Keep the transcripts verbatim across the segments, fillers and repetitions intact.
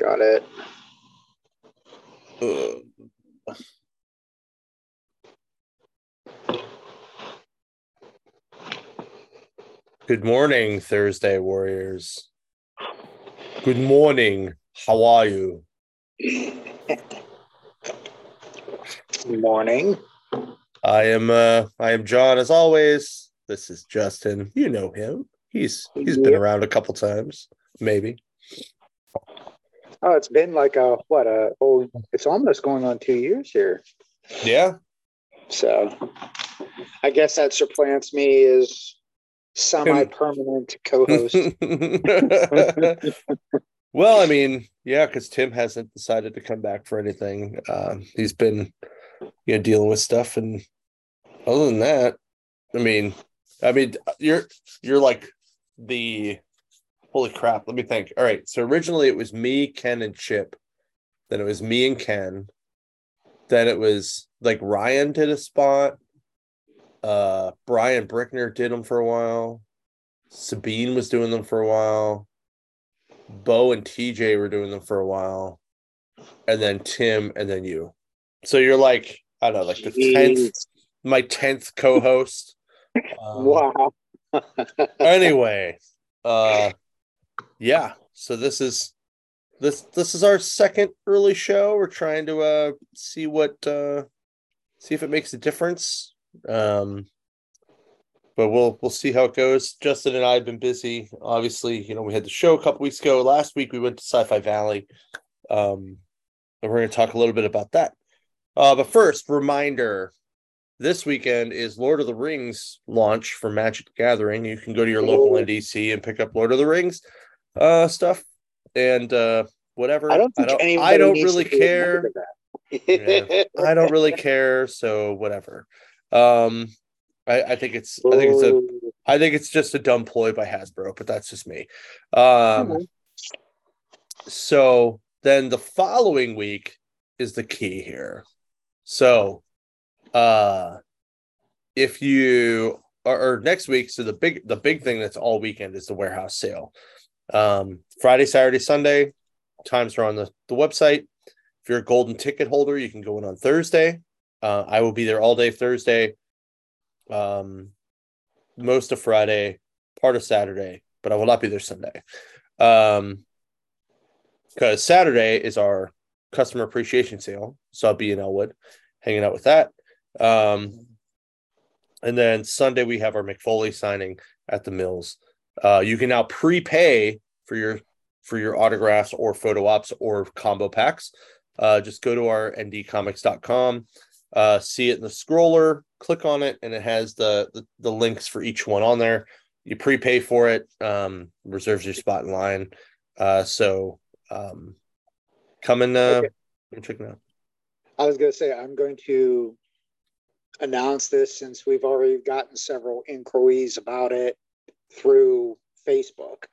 Got it. Uh, Good morning, Thursday Warriors. Good morning. How are you? Good morning. I am uh I am John as always. This is Justin. You know him. He's he's been Yep. around a couple times, maybe. Oh, it's been like a what a oh, it's almost going on two years here. Yeah. So I guess that supplants me as semi-permanent co-host. Well, I mean, yeah, because Tim hasn't decided to come back for anything. Uh, he's been, you know, dealing with stuff, and other than that, I mean, I mean, you're you're like the holy crap. Let me think. All right, so originally it was me, Ken, and Chip. Then it was me and Ken. Then it was like Ryan did a spot. Uh, Brian Brickner did them for a while. Sabine was doing them for a while. Bo and T J were doing them for a while, and then Tim, and then you. So you're like, I don't know, like the tenth, my tenth co-host. Um, Wow. anyway, uh, yeah. So this is this this is our second early show. We're trying to uh see what uh see if it makes a difference. Um, but we'll we'll see how it goes. Justin and I have been busy. Obviously, you know, we had the show a couple weeks ago. Last week we went to Sci-Fi Valley. Um, and we're going to talk a little bit about that. Uh, but first, reminder: this weekend is Lord of the Rings launch for Magic the Gathering. You can go to your local N D C and pick up Lord of the Rings uh, stuff and uh, whatever. I don't think I don't, anybody I don't needs really to be care. reminded of that. Yeah, I don't really care. So whatever. Um, I, I think it's I think it's a Oh. I think it's just a dumb ploy by Hasbro, but that's just me. Um, so then the following week is the key here. So, uh, if you or, or next week, so the big the big thing that's all weekend is the warehouse sale. Um, Friday, Saturday, Sunday, times are on the, the website. If you're a golden ticket holder, you can go in on Thursday. Uh, I will be there all day Thursday, um, most of Friday, part of Saturday, but I will not be there Sunday. Um, because Saturday is our customer appreciation sale. So I'll be in Elwood hanging out with that. Um, and then Sunday we have our McFoley signing at the Mills. Uh, you can now prepay for your for your autographs or photo ops or combo packs. Uh, just go to our N D comics dot com, uh, see it in the scroller, click on it, and it has the, the the links for each one on there. You prepay for it, um, reserves your spot in line. Uh, so um, come and uh, Okay. check it out. I was going to say, I'm going to announce this since we've already gotten several inquiries about it through Facebook.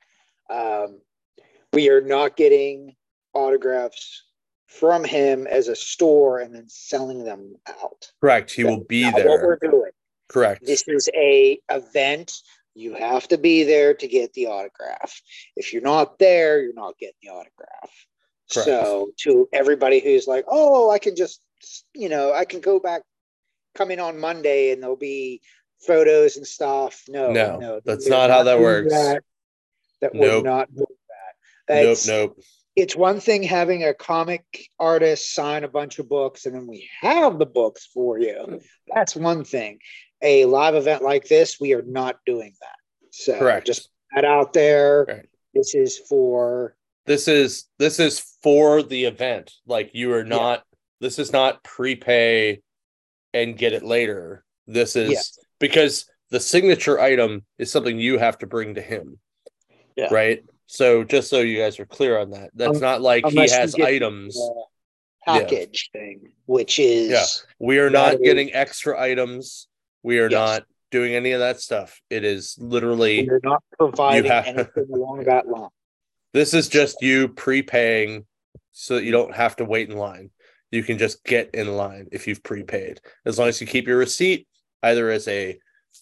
Um, we are not getting autographs from him as a store and then selling them out. Correct. He That's will be not there. what we're doing. Correct. This is a event. You have to be there to get the autograph. If you're not there, you're not getting the autograph. Correct. So to everybody who's like, oh, I can just, you know, I can go back, come in on Monday and there'll be photos and stuff. No, No, no, that's we're not how that doing works. That, that Nope. we're not doing that. That's, nope, nope. It's one thing having a comic artist sign a bunch of books and then we have the books for you. That's one thing. A live event like this, we are not doing that. So Correct. just put that out there. Right. This is for this is this is for the event. Like you are not yeah. This is not prepay and get it later. This is yes. because the signature item is something you have to bring to him. Yeah. Right. So just so you guys are clear on that, that's um, not like he has items. The package yeah. thing, which is yeah, we are not getting is, extra items. We are yes. not doing any of that stuff. It is literally we're not providing have, anything along that line. This is just you prepaying so that you don't have to wait in line. You can just get in line if you've prepaid, as long as you keep your receipt either as a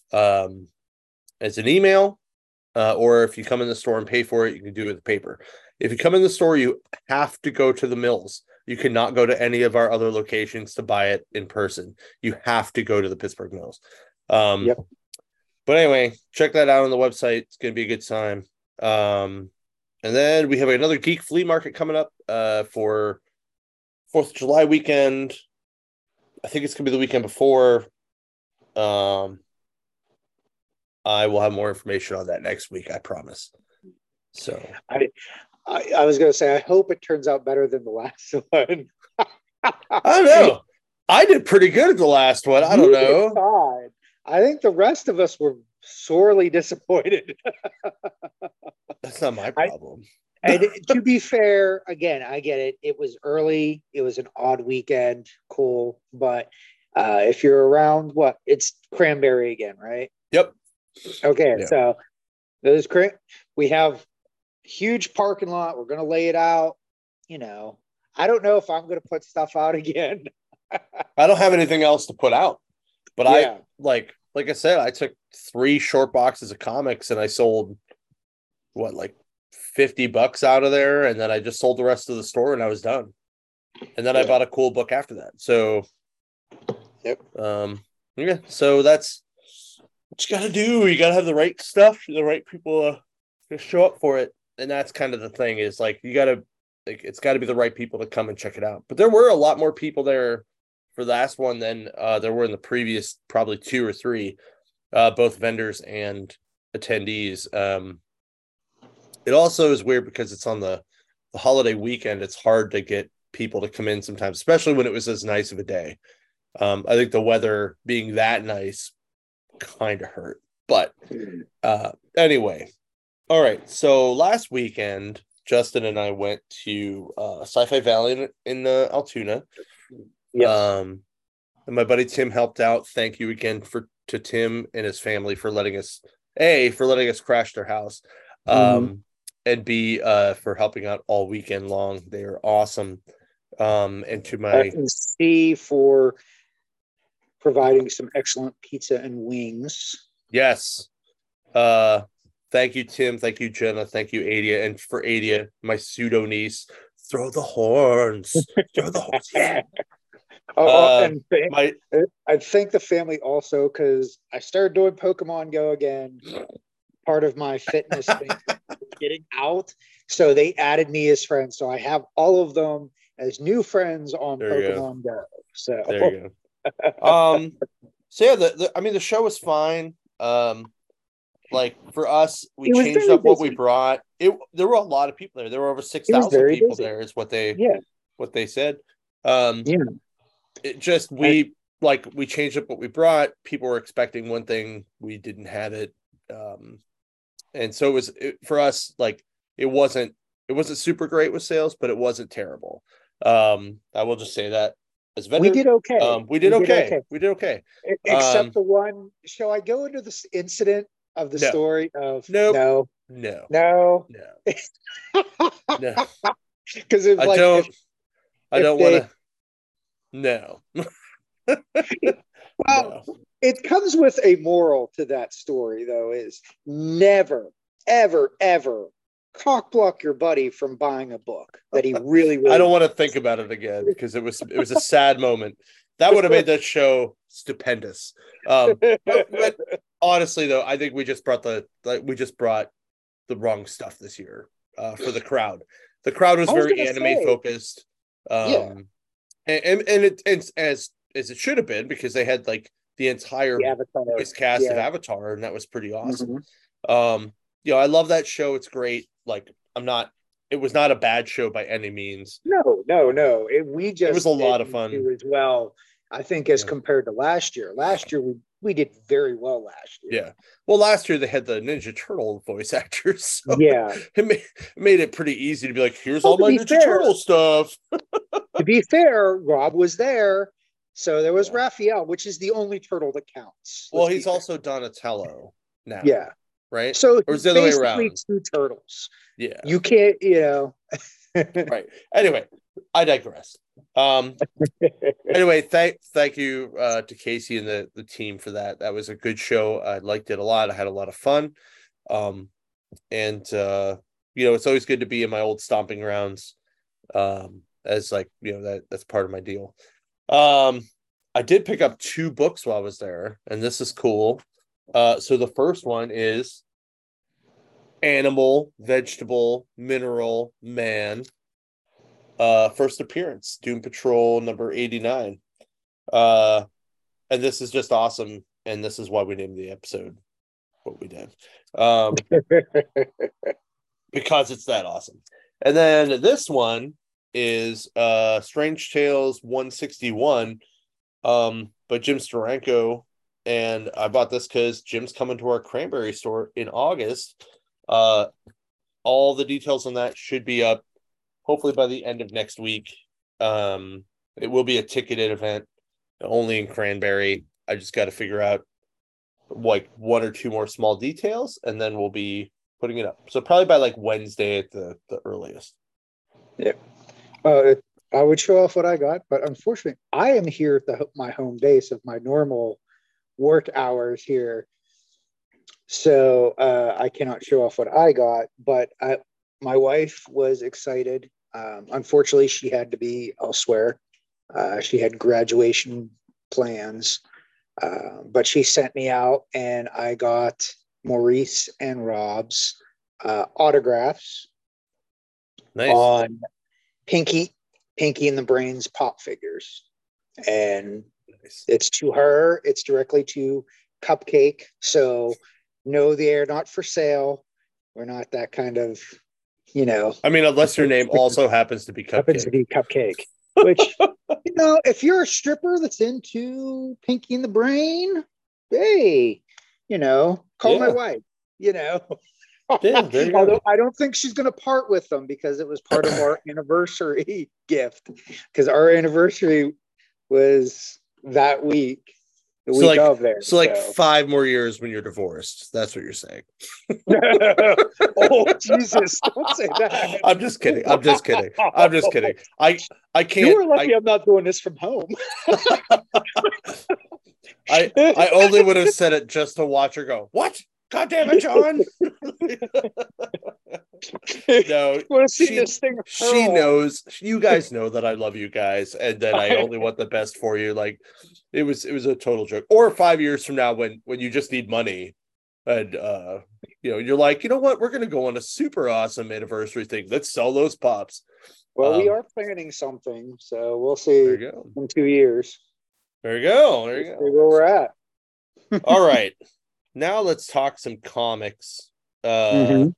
um, as an email, uh, or if you come in the store and pay for it, you can do it with paper. If you come in the store, you have to go to the mills. You cannot go to any of our other locations to buy it in person. You have to go to the Pittsburgh Mills. Um, Yep. But anyway, check that out on the website. It's going to be a good time. Um, and then we have another geek flea market coming up uh, for fourth of July weekend. I think it's going to be the weekend before. Um, I will have more information on that next week, I promise. So I, I, I was going to say, I hope it turns out better than the last one. I don't know. I did pretty good at the last one. I don't You know. did fine. I think the rest of us were sorely disappointed. That's not my problem. I, and to be fair, again, I get it. It was early. It was an odd weekend. Cool. But uh, if you're around, what? It's Cranberry again, right? Yep. Okay. Yeah. So those cra- we have huge parking lot. We're going to lay it out. You know, I don't know if I'm going to put stuff out again. I don't have anything else to put out, but Yeah. I like, like I said, I took three short boxes of comics and I sold what, like fifty bucks out of there. And then I just sold the rest of the store and I was done. And then Yeah. I bought a cool book after that. So, Yep. um, yeah, so that's what you got to do. You got to have the right stuff, the right people uh, to show up for it. And that's kind of the thing is like, you got to, like, it's got to be the right people to come and check it out. But there were a lot more people there for the last one than uh, there were in the previous, probably two or three, uh, both vendors and attendees. Um, it also is weird because it's on the, the holiday weekend. It's hard to get people to come in sometimes, especially when it was as nice of a day. Um, I think the weather being that nice kind of hurt. But uh, anyway, all right. So last weekend, Justin and I went to uh, Sci-Fi Valley in, in uh, Altoona. Yes. Um, and my buddy Tim helped out. Thank you again for to Tim and his family for letting us A, for letting us crash their house. Um, mm-hmm. And B, uh, for helping out all weekend long. They are awesome. Um, and to my and C for providing some excellent pizza and wings. Yes. Uh, thank you, Tim. Thank you, Jenna. Thank you, Adia. And for Adia, my pseudo niece, throw the horns. Throw the horns. Yeah. Oh, Uh, and th- my I thank the family also because I started doing Pokemon Go again. Part of my fitness thing, getting out. So they added me as friends. So I have all of them as new friends on there you Pokemon Go. So there you go. Um, so yeah, the, the I mean the show was fine. Um, like for us, we It was changed very up what we busy. brought. It there were a lot of people there. There were over six It was thousand very people busy. there, is what they Yeah. what they said. Um, Yeah. it just we like we changed up what we brought. People were expecting one thing, we didn't have it. Um, and so it was it, for us, like it wasn't it wasn't super great with sales, but it wasn't terrible. Um, I will just say that as a vendor, We did okay. Um, we did we okay. Did okay. We did okay. Except Um, the one. Shall I go into this incident of the no. story of Nope. no, no, no, no, no. Because it's I like don't. if, I if don't they, want to. No. well, no. it comes with a moral to that story, though, is never, ever, ever cock block your buddy from buying a book that he really, really I don't want to wants. think about it again because it was it was a sad moment. That would have made that show stupendous. Um, but, but honestly, though, I think we just brought the like we just brought the wrong stuff this year uh, for the crowd. The crowd was, I was very gonna anime say, focused. Um, yeah. and and, and it and as as it should have been because they had like the entire The Avatar. voice cast Yeah. of Avatar, and that was pretty awesome. Mhm. Um, you know, I love that show. It's great. Like, I'm not. It was not a bad show by any means. No, no, no. It, we just It was a lot of didn't fun. do as well, I think, as Yeah. compared to last year. Last year we we did very well last year. Yeah. Well, last year they had the Ninja Turtle voice actors. So Yeah. it made, made it pretty easy to be like, here's Well, all to my be Ninja fair- Turtle stuff. To be fair, Rob was there. So there was Yeah. Raphael, which is the only turtle that counts. Well, Let's he's be fair. also Donatello now. Yeah. Right? So Or is it the other way basically around? two turtles. Yeah. You can't, you know. Right. Anyway, I digress. Um anyway, thank thank you uh to Casey and the the team for that. That was a good show. I liked it a lot. I had a lot of fun. Um and uh you know, it's always good to be in my old stomping grounds. Um, as like, you know, that that's part of my deal. Um, I did pick up two books while I was there, and this is cool. Uh, so the first one is Animal, Vegetable, Mineral, Man. Uh, first appearance, Doom Patrol number eighty-nine. Uh, and this is just awesome, and this is why we named the episode what we did. Um, because it's that awesome. And then this one is uh Strange Tales one sixty-one, um, by Jim Steranko. And I bought this because Jim's coming to our Cranberry store in August. Uh, all the details on that should be up hopefully by the end of next week. Um, it will be a ticketed event only in Cranberry. I just got to figure out like one or two more small details, and then we'll be putting it up. So probably by like Wednesday at the, the earliest. Yeah. Uh, I would show off what I got, but unfortunately, I am here at the, my home base of my normal work hours here. So uh, I cannot show off what I got, but I, my wife was excited. Um, unfortunately, she had to be elsewhere. Uh, she had graduation plans, uh, but she sent me out, and I got Maurice and Rob's uh, autographs Nice. on Pinky, Pinky and the Brains pop figures. And nice. It's to her, it's directly to Cupcake. So no, they are not for sale. We're not that kind of, you know. I mean, unless your name also happens to be Cupcake. Happens to be Cupcake. Which, you know, if you're a stripper that's into Pinky and the Brain, hey, you know, call yeah. my wife, you know. Yeah, although I don't think she's going to part with them because it was part of our anniversary gift. Because our anniversary was that week. The so week like, of there. So, like so. five more years when you're divorced. That's what you're saying. Oh, Jesus. Don't say that. I'm just kidding. I'm just kidding. I'm just kidding. I, I can't. You were lucky I, I'm not doing this from home. I I only would have said it just to watch her go, what? God damn it, John. No, want to see she, this thing she knows, you guys know that I love you guys and that I only want the best for you. Like it was it was a total joke. Or five years from now when when you just need money and uh you know you're like, you know what, we're gonna go on a super awesome anniversary thing. Let's sell those pops. Well, um, we are planning something, so we'll see in two years. There you go. There you go. Where we're at. All right. Now let's talk some comics. Uh,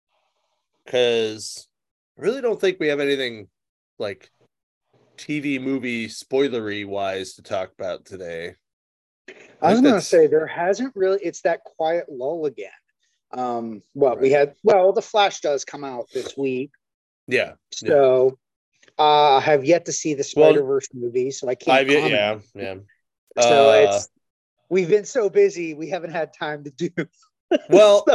because mm-hmm. I really don't think we have anything like T V movie spoilery wise to talk about today. I, I was going to say there hasn't really. It's that quiet lull again. Um, what right. we had. Well, The Flash does come out this week. Yeah. So yeah. Uh, I have yet to see the Spider-Verse well, movie, so I can't. I've, yeah, yeah. So uh, it's. We've been so busy, we haven't had time to do. Well,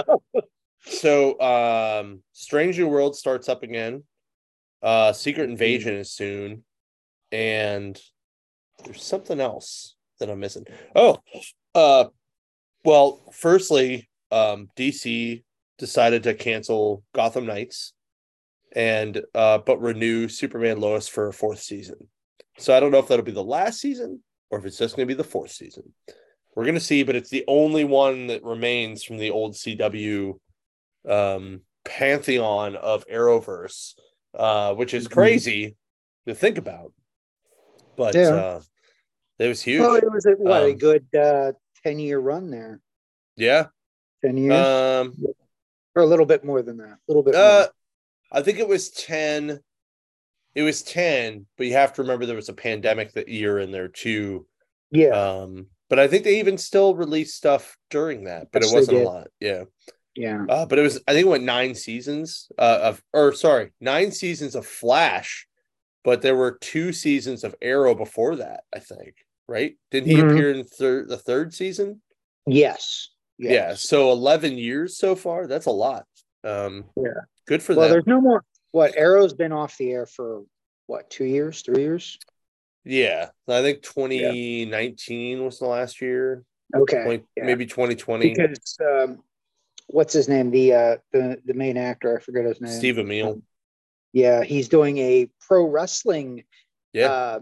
so um, Strange New World starts up again. Uh, Secret Invasion is soon, and there's something else that I'm missing. Oh, uh, well, firstly, um, D C decided to cancel Gotham Knights, and uh, but renew Superman Lois for a fourth season. So I don't know if that'll be the last season or if it's just going to be the fourth season. We're going to see, but it's the only one that remains from the old C W um, pantheon of Arrowverse, uh, which is crazy to think about. But yeah. uh, it was huge. Well, it was a, what, um, a good uh, ten-year run there. Yeah. ten years? Um, or a little bit more than that. A little bit uh, more. I think it was ten. It was ten, but you have to remember there was a pandemic that year in there too. Yeah. Um, but I think they even still released stuff during that, but yes, it wasn't a lot. Yeah. Yeah. Uh, but it was, I think it went nine seasons uh, of, or sorry, nine seasons of Flash, but there were two seasons of Arrow before that, I think, right? Didn't he mm-hmm. appear in thir- the third season? Yes. yes. Yeah. So eleven years so far. That's a lot. Um, yeah. Good for well, them. Well, there's no more. What? Arrow's been off the air for what? Two years? Three years? Yeah, I think twenty nineteen yeah. was the last year. Okay, twenty, yeah. maybe twenty twenty. Because um, what's his name? The uh, the the main actor. I forget his name. Steve Amell. Um, yeah, he's doing a pro wrestling. Yeah. Uh,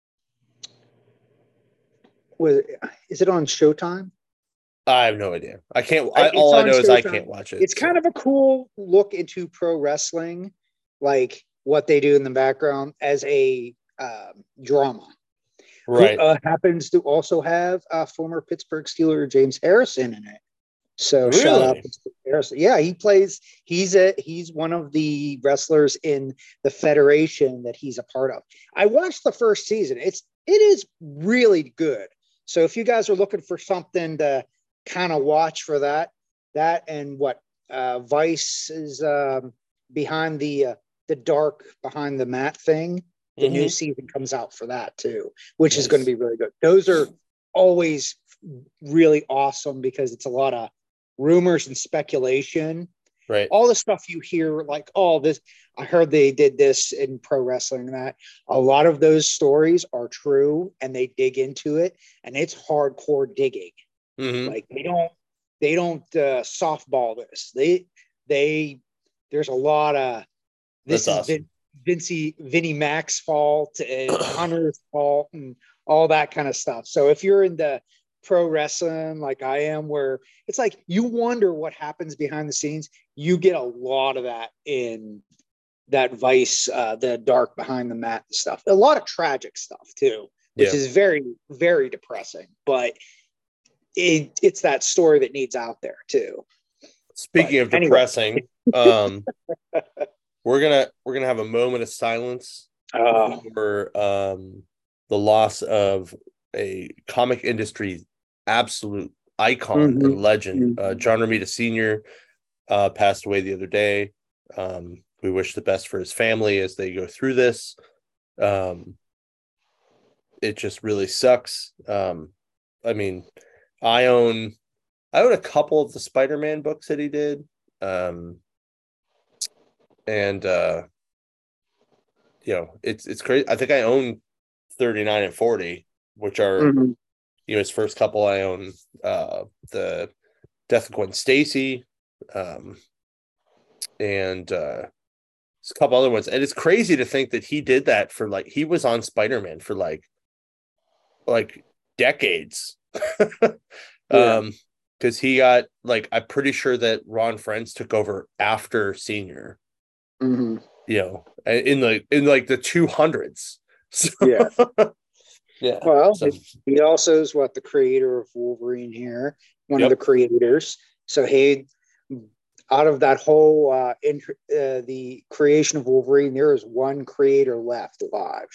was is it on Showtime? I have no idea. I can't. I, It's all I on know is I Showtime. can't watch it. It's so. kind of a cool look into pro wrestling, like what they do in the background as a uh, drama. Right. Who uh, happens to also have uh, former Pittsburgh Steeler James Harrison in it. So really? shout out to Harrison. Yeah, he plays. He's a he's one of the wrestlers in the federation that he's a part of. I watched the first season. It's it is really good. So if you guys are looking for something to kind of watch for that, that and what uh, Vice is um, behind the uh, the dark behind the mat thing. The mm-hmm. new season comes out for that too, which nice. is going to be really good. Those are always really awesome because it's a lot of rumors and speculation. Right. All the stuff you hear, like, oh, this, I heard they did this in pro wrestling, that a lot of those stories are true and they dig into it and it's hardcore digging. Mm-hmm. Like they don't, they don't uh, softball this. They, they, there's a lot of, this That's is awesome. Vin, Vinci, Vinnie Mac's fault and Hunter's fault and all that kind of stuff. So if you're into pro wrestling like I am, where it's like you wonder what happens behind the scenes, you get a lot of that in that Vice, uh, the dark behind the mat stuff. A lot of tragic stuff too, which yeah. is very, very depressing. But it, it's that story that needs out there too. Speaking but of anyway. depressing, um, we're gonna we're gonna have a moment of silence oh. for um, the loss of a comic industry absolute icon mm-hmm. and legend. Uh, John Romita Senior uh, passed away the other day. Um, we wish the best for his family as they go through this. Um, it just really sucks. Um, I mean, I own I own a couple of the Spider-Man books that he did. Um, and uh, you know, it's it's crazy. I think I own thirty-nine and forty, which are mm-hmm. you know, his first couple. I own uh, the Death of Gwen Stacy, um, and uh, a couple other ones. And it's crazy to think that he did that for like he was on Spider-Man for like like decades. yeah. Um, because he got like I'm pretty sure that Ron Frenz took over after Senior. Mm-hmm. You know, in the in like the two hundreds. So, yeah. Yeah. Well, so. he also is what the creator of Wolverine here, one yep. of the creators. So he, out of that whole uh, in, uh, the creation of Wolverine, there is one creator left alive.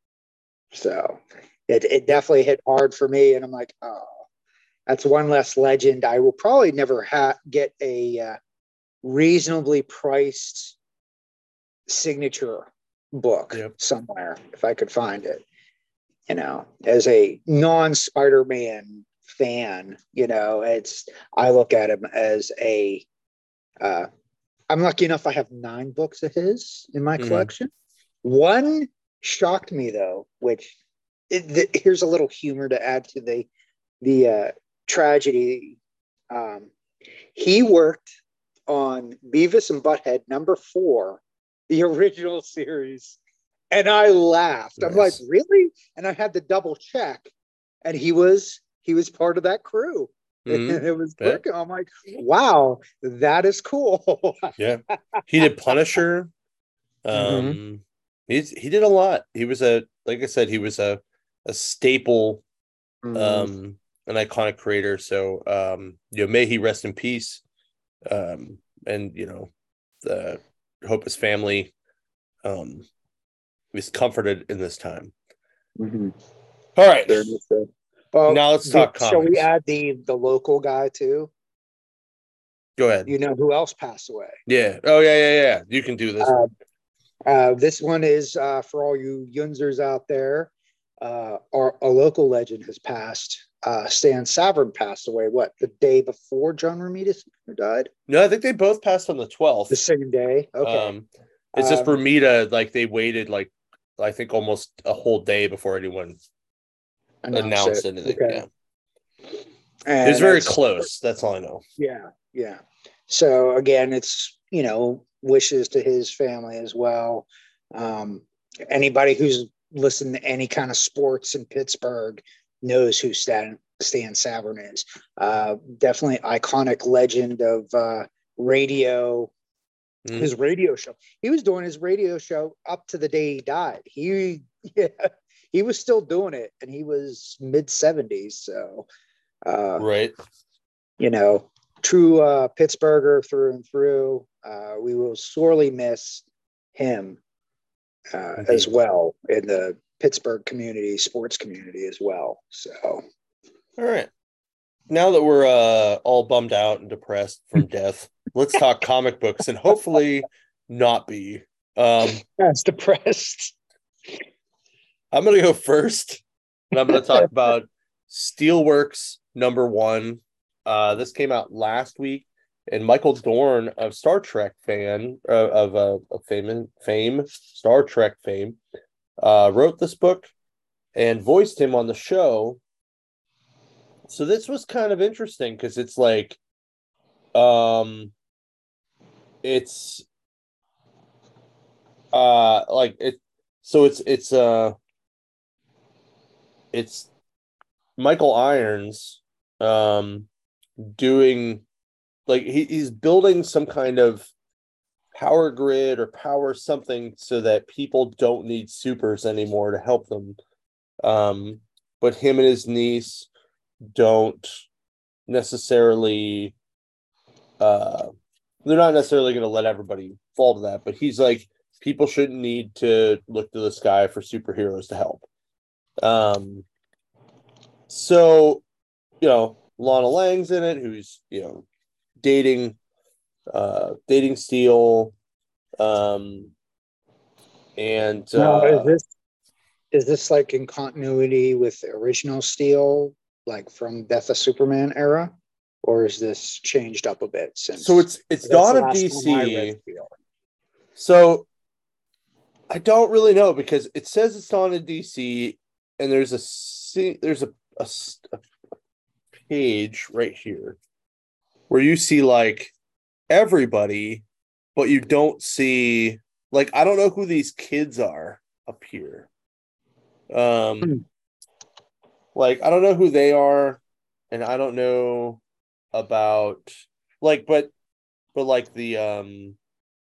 So it it definitely hit hard for me, and I'm like, oh, that's one less legend. I will probably never ha- get a uh, reasonably priced signature book yep. somewhere if I could find it. You know, as a non-Spider-Man fan, you know, it's I look at him as a. Uh, I'm lucky enough; I have nine books of his in my mm-hmm. collection. One shocked me though, which it, the, here's a little humor to add to the the uh, tragedy. Um, he worked on Beavis and Butthead number four, the original series. And I laughed. Nice. I'm like, really? And I had to double check. And he was he was part of that crew. Mm-hmm. And it was working. I'm like, wow, that is cool. Yeah. He did Punisher. Um mm-hmm. he's he did a lot. He was a like I said, he was a a staple, mm-hmm. um, an iconic creator. So um, you know, may he rest in peace. Um, and you know, the hope his family um is comforted in this time. Mm-hmm. All right. Well, now let's talk the, comics. Shall we add the the local guy too? Go ahead. You know who else passed away? Yeah. Oh yeah, yeah, yeah. You can do this. Uh, one. Uh, this one is uh, for all you Yunzers out there. Uh, our a local legend has passed. Uh, Stan Savern passed away. What, the day before John Romita died? No, I think they both passed on the twelfth. The same day. Okay. Um, it's just um, Romita. Like they waited like I think almost a whole day before anyone announced it. anything. Okay. Yeah. And it was very close. That's all I know. Yeah, yeah. So again, it's, you know, wishes to his family as well. Um, anybody who's listened to any kind of sports in Pittsburgh knows who Stan, Stan Savran is. Uh, definitely iconic legend of uh, radio. Mm. His radio show. He was doing his radio show up to the day he died. He, yeah, he was still doing it, and he was mid seventies. So, uh, right, you know, true uh, Pittsburgher through and through. Uh, we will sorely miss him uh, as well in the Pittsburgh community, sports community as well. So, all right. Now that we're uh, all bummed out and depressed from death, let's talk comic books and hopefully not be. Um, as depressed. I'm going to go first, and I'm going to talk about Steelworks number one. Uh, this came out last week, and Michael Dorn of Star Trek fan uh, of uh, of fame, fame, Star Trek fame, uh, wrote this book and voiced him on the show. So this was kind of interesting because it's like, um, it's, uh, like it. So it's it's uh, it's Michael Irons, um, doing like he, he's building some kind of power grid or power something so that people don't need supers anymore to help them. Um, but him and his niece don't necessarily uh they're not necessarily going to let everybody fall to that, but he's like, people shouldn't need to look to the sky for superheroes to help. Um so, you know, Lana Lang's in it, who's, you know, dating uh dating Steel. Um and now, uh is this is this like in continuity with the original Steel, like from Death of Superman era, or is this changed up a bit since? So it's it's Dawn of D C. So I don't really know because it says it's Dawn of D C, and there's a there's a, a, a page right here where you see like everybody, but you don't see, like, I don't know who these kids are up here. Um, hmm. Like, I don't know who they are, and I don't know about, like, but, but like the, um,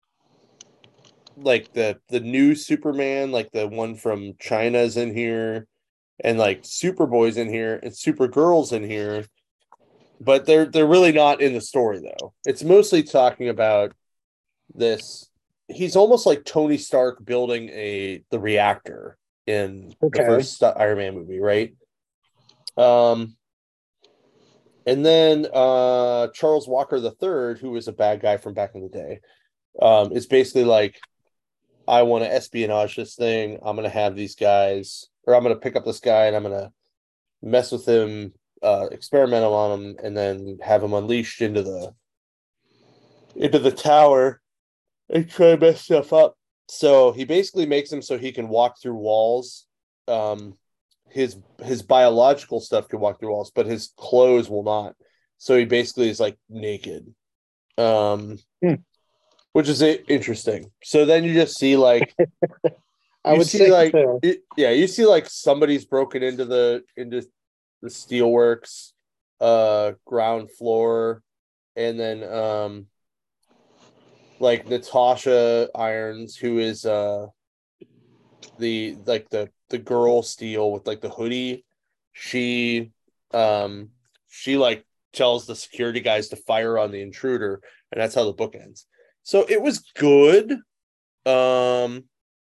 like the, the new Superman, like the one from China's in here, and like Superboy's in here, and Supergirl's in here, but they're, they're really not in the story though. It's mostly talking about this. He's almost like Tony Stark building a, the reactor in okay. the first Iron Man movie, right? Um, and then uh, Charles Walker the Third, who was a bad guy from back in the day, um, is basically like, I want to espionage this thing. I'm going to have these guys, or I'm going to pick up this guy and I'm going to mess with him, uh, experimental on him, and then have him unleashed into the into the tower and try to mess stuff up. So he basically makes him so he can walk through walls. Um, his his biological stuff can walk through walls, but his clothes will not. So he basically is like naked, um, hmm. which is interesting. So then you just see like, I you would see say like so. it, yeah, you see like somebody's broken into the into the steelworks, uh, ground floor, and then um, like Natasha Irons, who is uh the like the the girl Steel with like the hoodie, she um she like tells the security guys to fire on the intruder, and that's how the book ends. So it was good. Um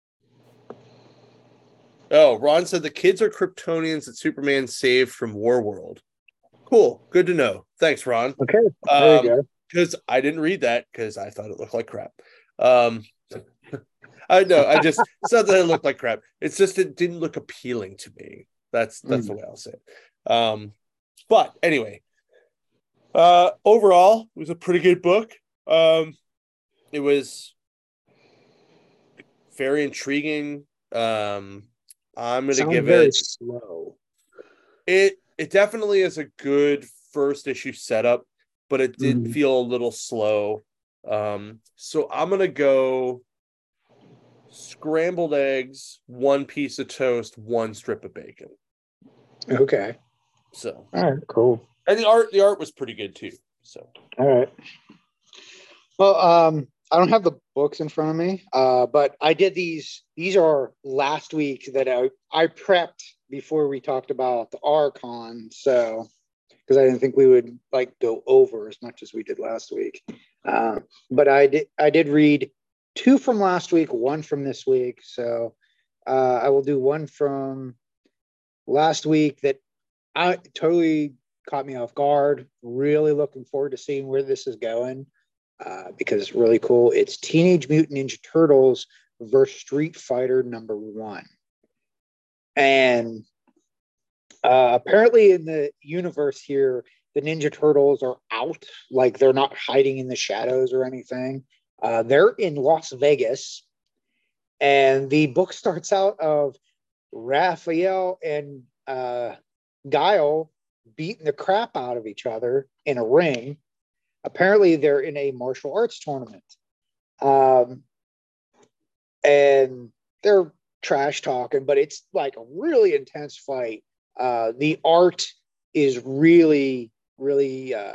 oh, Ron said the kids are Kryptonians that Superman saved from Warworld. Cool, good to know. Thanks, Ron. Okay, there um, you go. Because I didn't read that because I thought it looked like crap. Um I know. I just it's not that it looked like crap. It's just it didn't look appealing to me. That's that's mm. the way I'll say it. Um, but anyway, uh, overall, it was a pretty good book. Um, it was very intriguing. Um, I'm gonna Sounds give very it slow. It it definitely is a good first issue setup. but it did Mhm. feel a little slow. Um, so I'm gonna go scrambled eggs, one piece of toast, one strip of bacon. Okay. So, All right. Cool. and the art, the art was pretty good too. So, All right. Well, um, I don't have the books in front of me, uh, but I did these. These are last week that I I prepped before we talked about the Archon. So because I didn't think we would like go over as much as we did last week. Uh, but I did I did read two from last week, one from this week. So uh, I will do one from last week that I totally caught me off guard. Really looking forward to seeing where this is going uh, because it's really cool. It's Teenage Mutant Ninja Turtles versus Street Fighter number one. And uh, apparently, in the universe here, the Ninja Turtles are out. Like they're not hiding in the shadows or anything. Uh, they're in Las Vegas, and the book starts out of Raphael and uh, Guile beating the crap out of each other in a ring. Apparently, they're in a martial arts tournament, um, and they're trash talking, but it's like a really intense fight. Uh, the art is really, really, uh,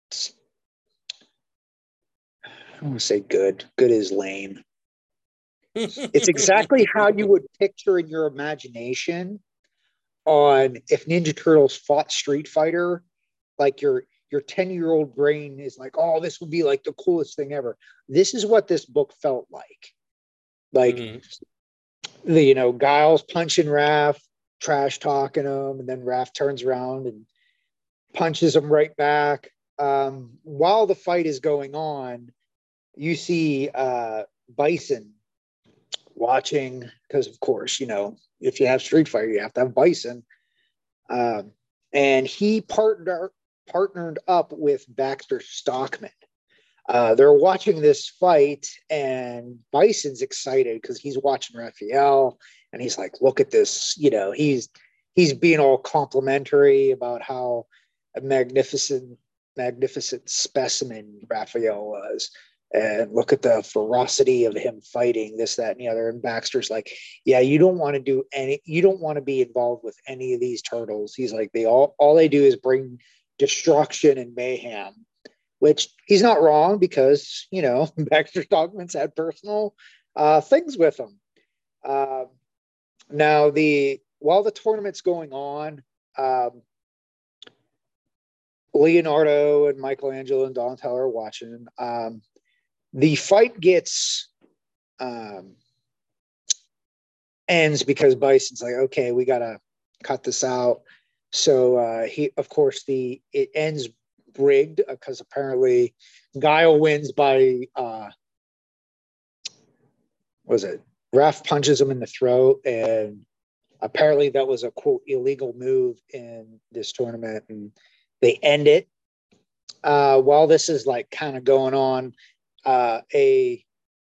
I want to say good. Good is lame. It's exactly how you would picture in your imagination on if Ninja Turtles fought Street Fighter. Like your your ten year old brain is like, oh, this would be like the coolest thing ever. This is what this book felt like. Like mm-hmm. the you know Giles punching Raph, trash talking him, and then Raph turns around and punches him right back. Um, while the fight is going on, you see uh, Bison watching because, of course, you know if you have Street Fighter, you have to have Bison, um, and he partnered partnered up with Baxter Stockman. Uh, they're watching this fight, and Bison's excited because he's watching Raphael, and he's like, "Look at this!" You know, he's he's being all complimentary about how a magnificent, magnificent specimen Raphael was, and look at the ferocity of him fighting this, that, and the other. And Baxter's like, "Yeah, you don't want to do any, you don't want to be involved with any of these turtles." He's like, "They all, all they do is bring destruction and mayhem." Which he's not wrong because, you know, Baxter Stockman's had personal uh, things with him. Uh, now, the while the tournament's going on, um, Leonardo and Michelangelo and Donatello are watching. Um, the fight gets um, ends because Bison's like, okay, we got to cut this out. So uh, he, of course, the it ends rigged because apparently Guile wins by uh was it Raph punches him in the throat, and apparently that was a quote illegal move in this tournament, and they end it. Uh while this is like kind of going on, uh a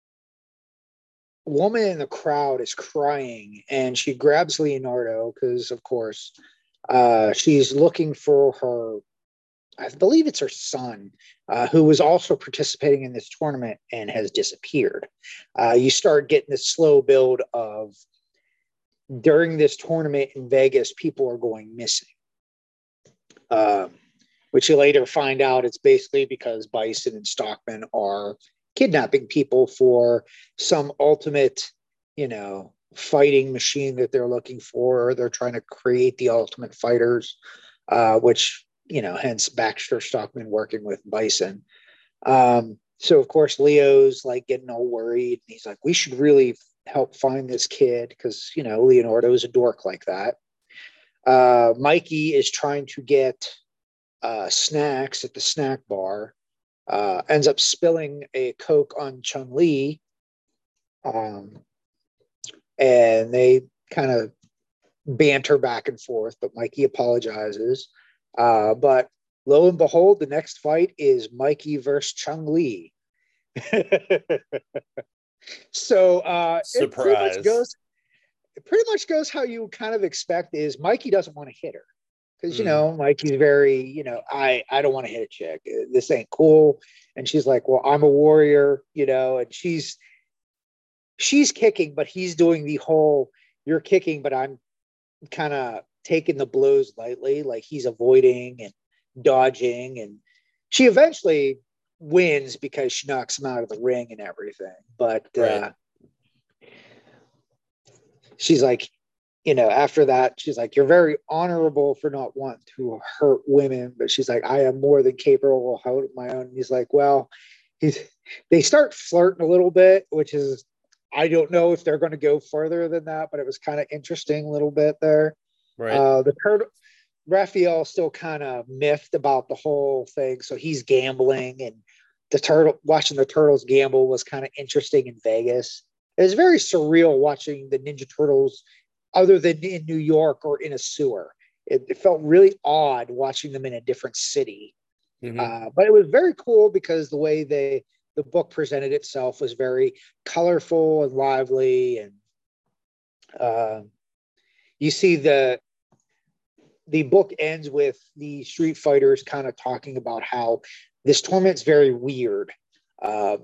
woman in the crowd is crying, and she grabs Leonardo because of course uh she's looking for her, I believe it's her son, uh, who was also participating in this tournament and has disappeared. Uh, you start getting this slow build of during this tournament in Vegas, people are going missing, um, which you later find out it's basically because Bison and Stockman are kidnapping people for some ultimate, you know, fighting machine that they're looking for. Or they're trying to create the ultimate fighters, uh, which you know, hence Baxter Stockman working with Bison. Um, so of course Leo's like getting all worried. He's like, we should really help find this kid because you know Leonardo is a dork like that. Uh, Mikey is trying to get uh, snacks at the snack bar. Uh, ends up spilling a Coke on Chun Li, um, and they kind of banter back and forth. But Mikey apologizes. Uh, but lo and behold, the next fight is Mikey versus Chung Li. So uh, it pretty much Surprise. goes, it pretty much goes how you kind of expect. Is Mikey doesn't want to hit her, because you Mm. know, like he's very, you know, I I don't want to hit a chick. This ain't cool. And she's like, well, I'm a warrior, you know, and she's she's kicking, but he's doing the whole you're kicking, but I'm kind of taking the blows lightly, like he's avoiding and dodging, and she eventually wins because she knocks him out of the ring and everything. But Right. uh, she's like, you know, after that, she's like, you're very honorable for not wanting to hurt women. But she's like, I am more than capable of holding my own. And he's like, well, he's, they start flirting a little bit, which is, I don't know if they're going to go further than that, but it was kind of interesting a little bit there. Right. Uh, the turtle, Raphael still kind of miffed about the whole thing. So he's gambling, and the turtle, watching the turtles gamble was kind of interesting in Vegas. It was very surreal watching the Ninja Turtles other than in New York or in a sewer. It, it felt really odd watching them in a different city. Mm-hmm. Uh, but it was very cool because the way they the book presented itself was very colorful and lively, and uh, you see the the book ends with the Street Fighters kind of talking about how this tournament's very weird, um,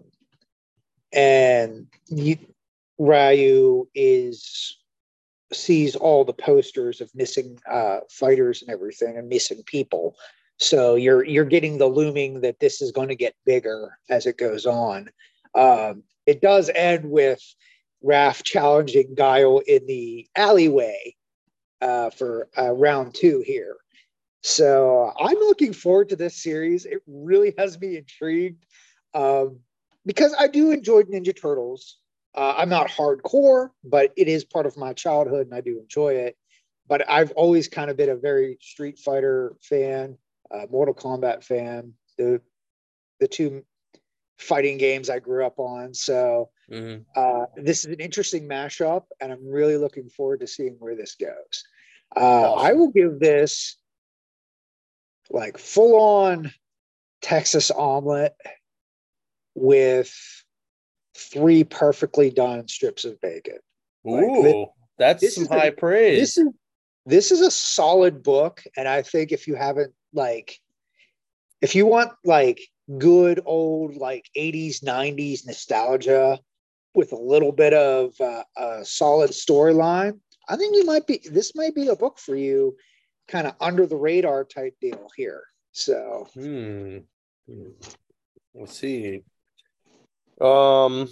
and you, Ryu is sees all the posters of missing uh, fighters and everything and missing people. So you're you're getting the looming that this is going to get bigger as it goes on. Um, it does end with Raph challenging Guile in the alleyway uh, for uh, round two here. So I'm looking forward to this series. It really has me intrigued um, because I do enjoy Ninja Turtles. Uh, I'm not hardcore, but it is part of my childhood and I do enjoy it. But I've always kind of been a very Street Fighter fan, uh, Mortal Kombat fan, the the two fighting games I grew up on. So Mm-hmm. uh, this is an interesting mashup, and I'm really looking forward to seeing where this goes. Uh, I Awesome. will give this like full on Texas omelet with three perfectly done strips of bacon. Like this, Ooh, that's this some is a high this praise. is this is a solid book, and I think if you haven't like if you want like good old like eighties nineties nostalgia with a little bit of uh, a solid storyline, I think you might be this might be a book for you, kind of under the radar type deal here. So Hmm. Hmm. Let's see. Um.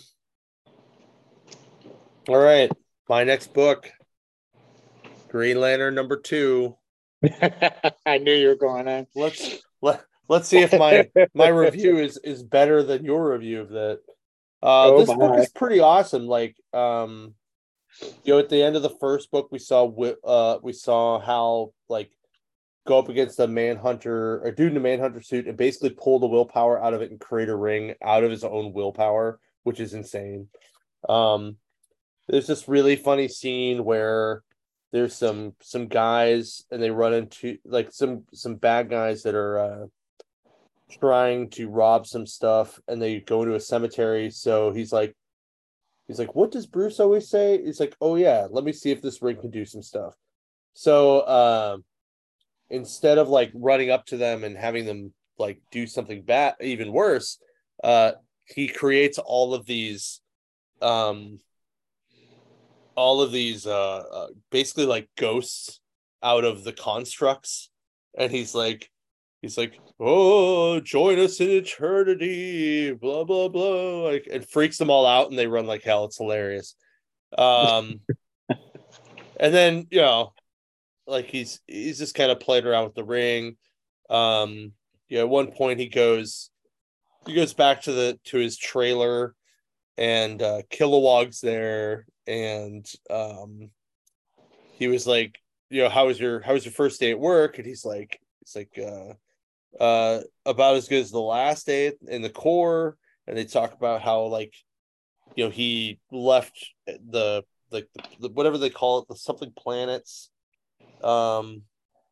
All right. My next book, Green Lantern number two. I knew you were going on. Let's let let's see if my my review is is better than your review of that. Uh, Oh this book my. is pretty awesome. Like, um, you know, at the end of the first book, we saw uh we saw how like go up against a manhunter, a dude in a manhunter suit, and basically pull the willpower out of it and create a ring out of his own willpower, which is insane. Um, there's this really funny scene where there's some some guys and they run into like some some bad guys that are uh, trying to rob some stuff, and they go into a cemetery. So he's like, he's like, what does Bruce always say? He's like, oh yeah, let me see if this ring can do some stuff. So um, instead of like running up to them and having them like do something bad, even worse, uh, he creates all of these um all of these uh, uh basically like ghosts out of the constructs, and he's like he's like oh join us in eternity blah blah blah, like it freaks them all out and they run like hell. It's hilarious. um and then you know like he's he's just kind of playing around with the ring. um yeah, at one point he goes he goes back to the to his trailer, and uh Kilowog's there, and um he was like, you know, how was your how was your first day at work? And he's like, it's like uh uh about as good as the last day in the Corps. And they talk about how like, you know, he left the like the, the, whatever they call it, the something planets, um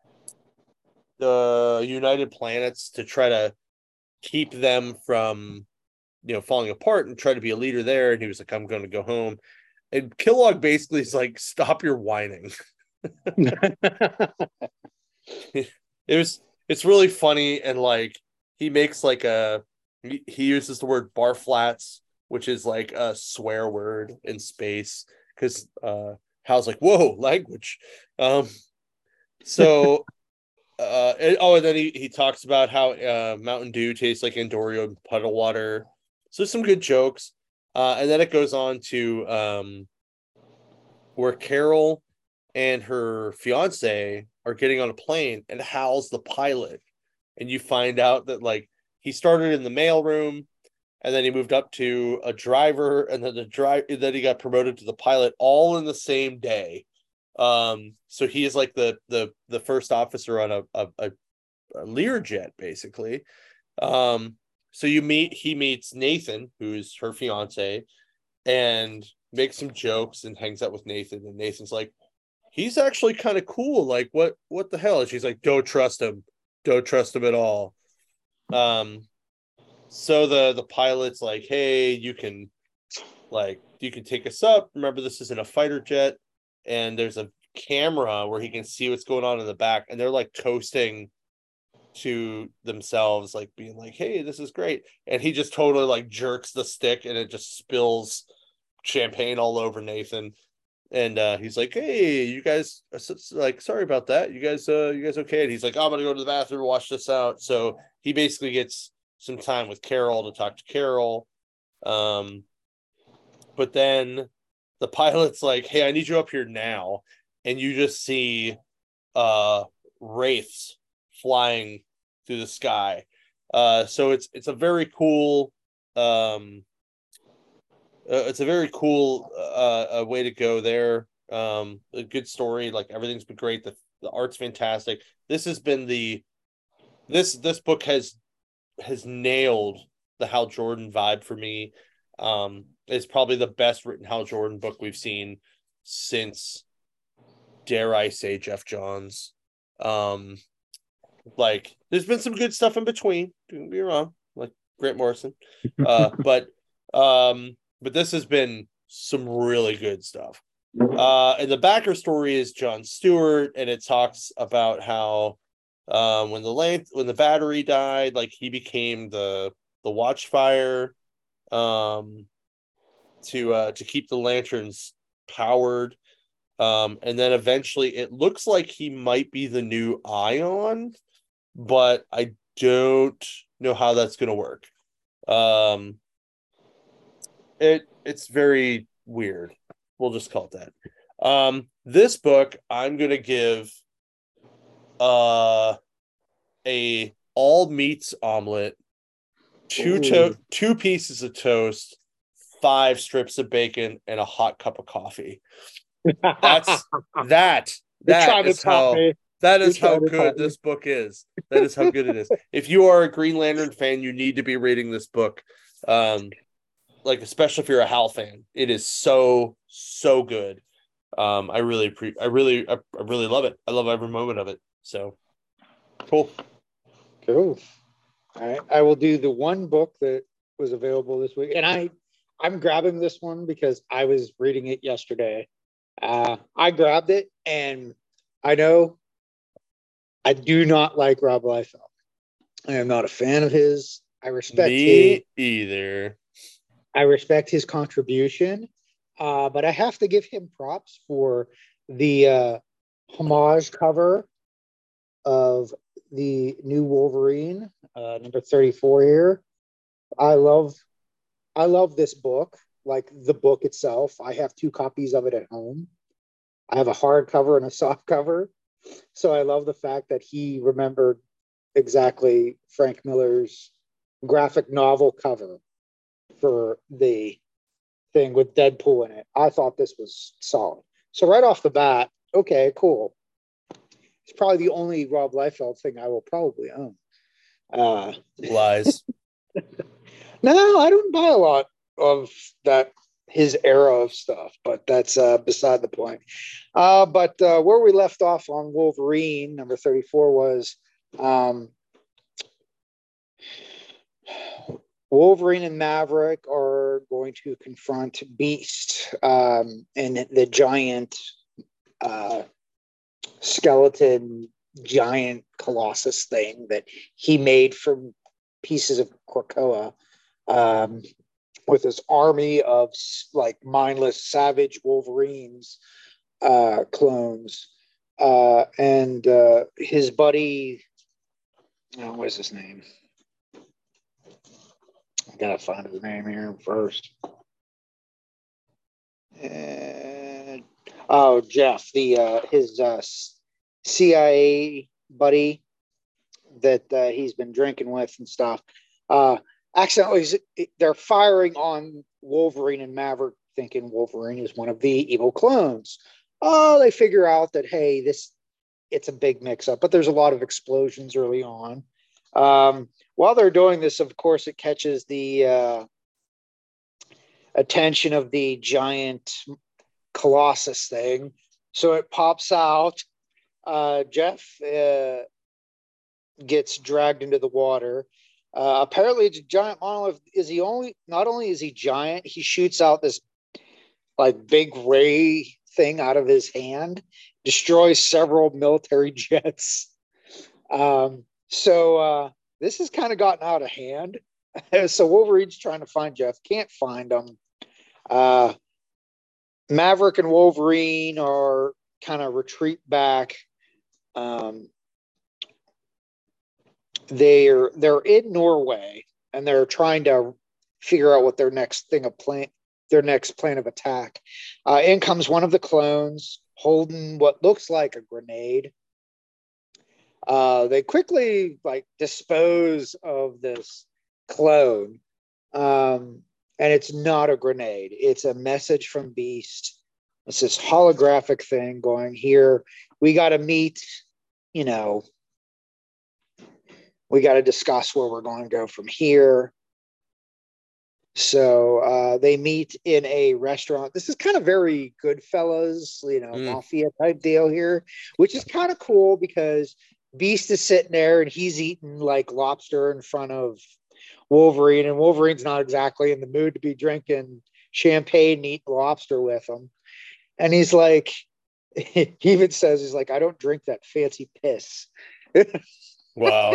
the United Planets, to try to keep them from, you know, falling apart and try to be a leader there. And he was like, I'm going to go home. And Kilowog basically is like, stop your whining. it was it's really funny, and like he makes like a he, he uses the word bar flats, which is like a swear word in space, because uh Hal's like, whoa, language. Um so uh and, oh and then he, he talks about how uh Mountain Dew tastes like Andorio puddle water. So some good jokes. Uh and then it goes on to um where Carol and her fiance are getting on a plane, and Hal's the pilot. And you find out that like he started in the mailroom, and then he moved up to a driver, and then the drive then he got promoted to the pilot, all in the same day. Um, so he is like the the the first officer on a a, a, a Learjet, basically. Um, so you meet he meets Nathan, who's her fiance, and makes some jokes and hangs out with Nathan. And Nathan's like, he's actually kind of cool. Like, what what the hell? And she's like, don't trust him. Don't trust him at all. Um, so the the pilot's like, hey, you can like you can take us up. Remember, this isn't a fighter jet, and there's a camera where he can see what's going on in the back, and they're like toasting to themselves, like being like, hey, this is great. And he just totally like jerks the stick, and it just spills champagne all over Nathan. And uh, he's like, hey, you guys, like, sorry about that. You guys, uh, you guys okay? And he's like, oh, I'm gonna go to the bathroom, wash this out. So he basically gets some time with Carol to talk to Carol. Um, but then the pilot's like, hey, I need you up here now. And you just see uh wraiths flying through the sky. Uh, so it's it's a very cool um uh, it's a very cool uh, uh way to go there. Um, a good story, like everything's been great. The the art's fantastic. This has been the this this book has has nailed the Hal Jordan vibe for me. Um, it's probably the best written Hal Jordan book we've seen since, dare I say, Jeff Johns. Um, like there's been some good stuff in between. Don't be wrong, like Grant Morrison. Uh, but um, but this has been some really good stuff. Uh, and the backer story is John Stewart, and it talks about how um, when the length when the battery died, like he became the the Watchfire um, to uh, to keep the lanterns powered. Um, and then eventually, it looks like he might be the new Ion, but I don't know how that's going to work. Um, it it's very weird. We'll just call it that. Um, this book, I'm going to give uh a all meats omelet, two to- two pieces of toast, five strips of bacon, and a hot cup of coffee. That's that. That is how me. that is how good this me. book is. That is how good it is. If you are a Green Lantern fan, you need to be reading this book. Um, like especially if you're a Hal fan, it is so so good. Um, I really pre- I really I, I really love it. I love every moment of it. So cool. Cool. All right. I will do the one book that was available this week. And I I'm grabbing this one because I was reading it yesterday. Uh, I grabbed it, and I know I do not like Rob Liefeld. I am not a fan of his. I respect me his, either. I respect his contribution, uh, but I have to give him props for the uh, homage cover of the new Wolverine, uh, number thirty-four here. I love, I love this book, like the book itself. I have two copies of it at home. I have a hardcover and a soft cover. So I love the fact that he remembered exactly Frank Miller's graphic novel cover for the thing with Deadpool in it. I thought this was solid. So right off the bat, okay, cool. It's probably the only Rob Liefeld thing I will probably own. Uh, Lies. No, I don't buy a lot of that his era of stuff, but that's uh, beside the point. Uh, but uh, where we left off on Wolverine, number thirty-four, was um, Wolverine and Maverick are going to confront Beast um, and the giant uh, skeleton giant colossus thing that he made from pieces of Krakoa, um, with his army of like mindless savage Wolverines uh, clones, uh, and uh, his buddy. Oh, what is his name? I gotta find his name here first. And, oh, Jeff, the uh, his uh, C I A buddy that uh, he's been drinking with and stuff. Uh, accidentally, they're firing on Wolverine and Maverick, thinking Wolverine is one of the evil clones. Oh, they figure out that, hey, this it's a big mix-up, but there's a lot of explosions early on. Um, while they're doing this, of course, it catches the uh, attention of the giant colossus thing. So it pops out. Uh, Jeff uh, gets dragged into the water. Uh, apparently, it's a giant monolith. Is he only? Not only is he giant, he shoots out this like big ray thing out of his hand, destroys several military jets. Um, so uh, this has kind of gotten out of hand. So Wolverine's trying to find Jeff, can't find him. Uh, Maverick and Wolverine are kind of retreat back. Um, they're they're in Norway and they're trying to figure out what their next thing of plan, their next plan of attack. Uh, in comes one of the clones holding what looks like a grenade. Uh, they quickly like dispose of this clone, um, and it's not a grenade. It's a message from Beast. It's this holographic thing going here. We got to meet, you know, we got to discuss where we're going to go from here. So uh, they meet in a restaurant. This is kind of very Goodfellas, you know, mm. mafia type deal here, which is kind of cool because Beast is sitting there and he's eating like lobster in front of Wolverine, and Wolverine's not exactly in the mood to be drinking champagne and eating lobster with him. And he's like, he even says, he's like, I don't drink that fancy piss. Wow.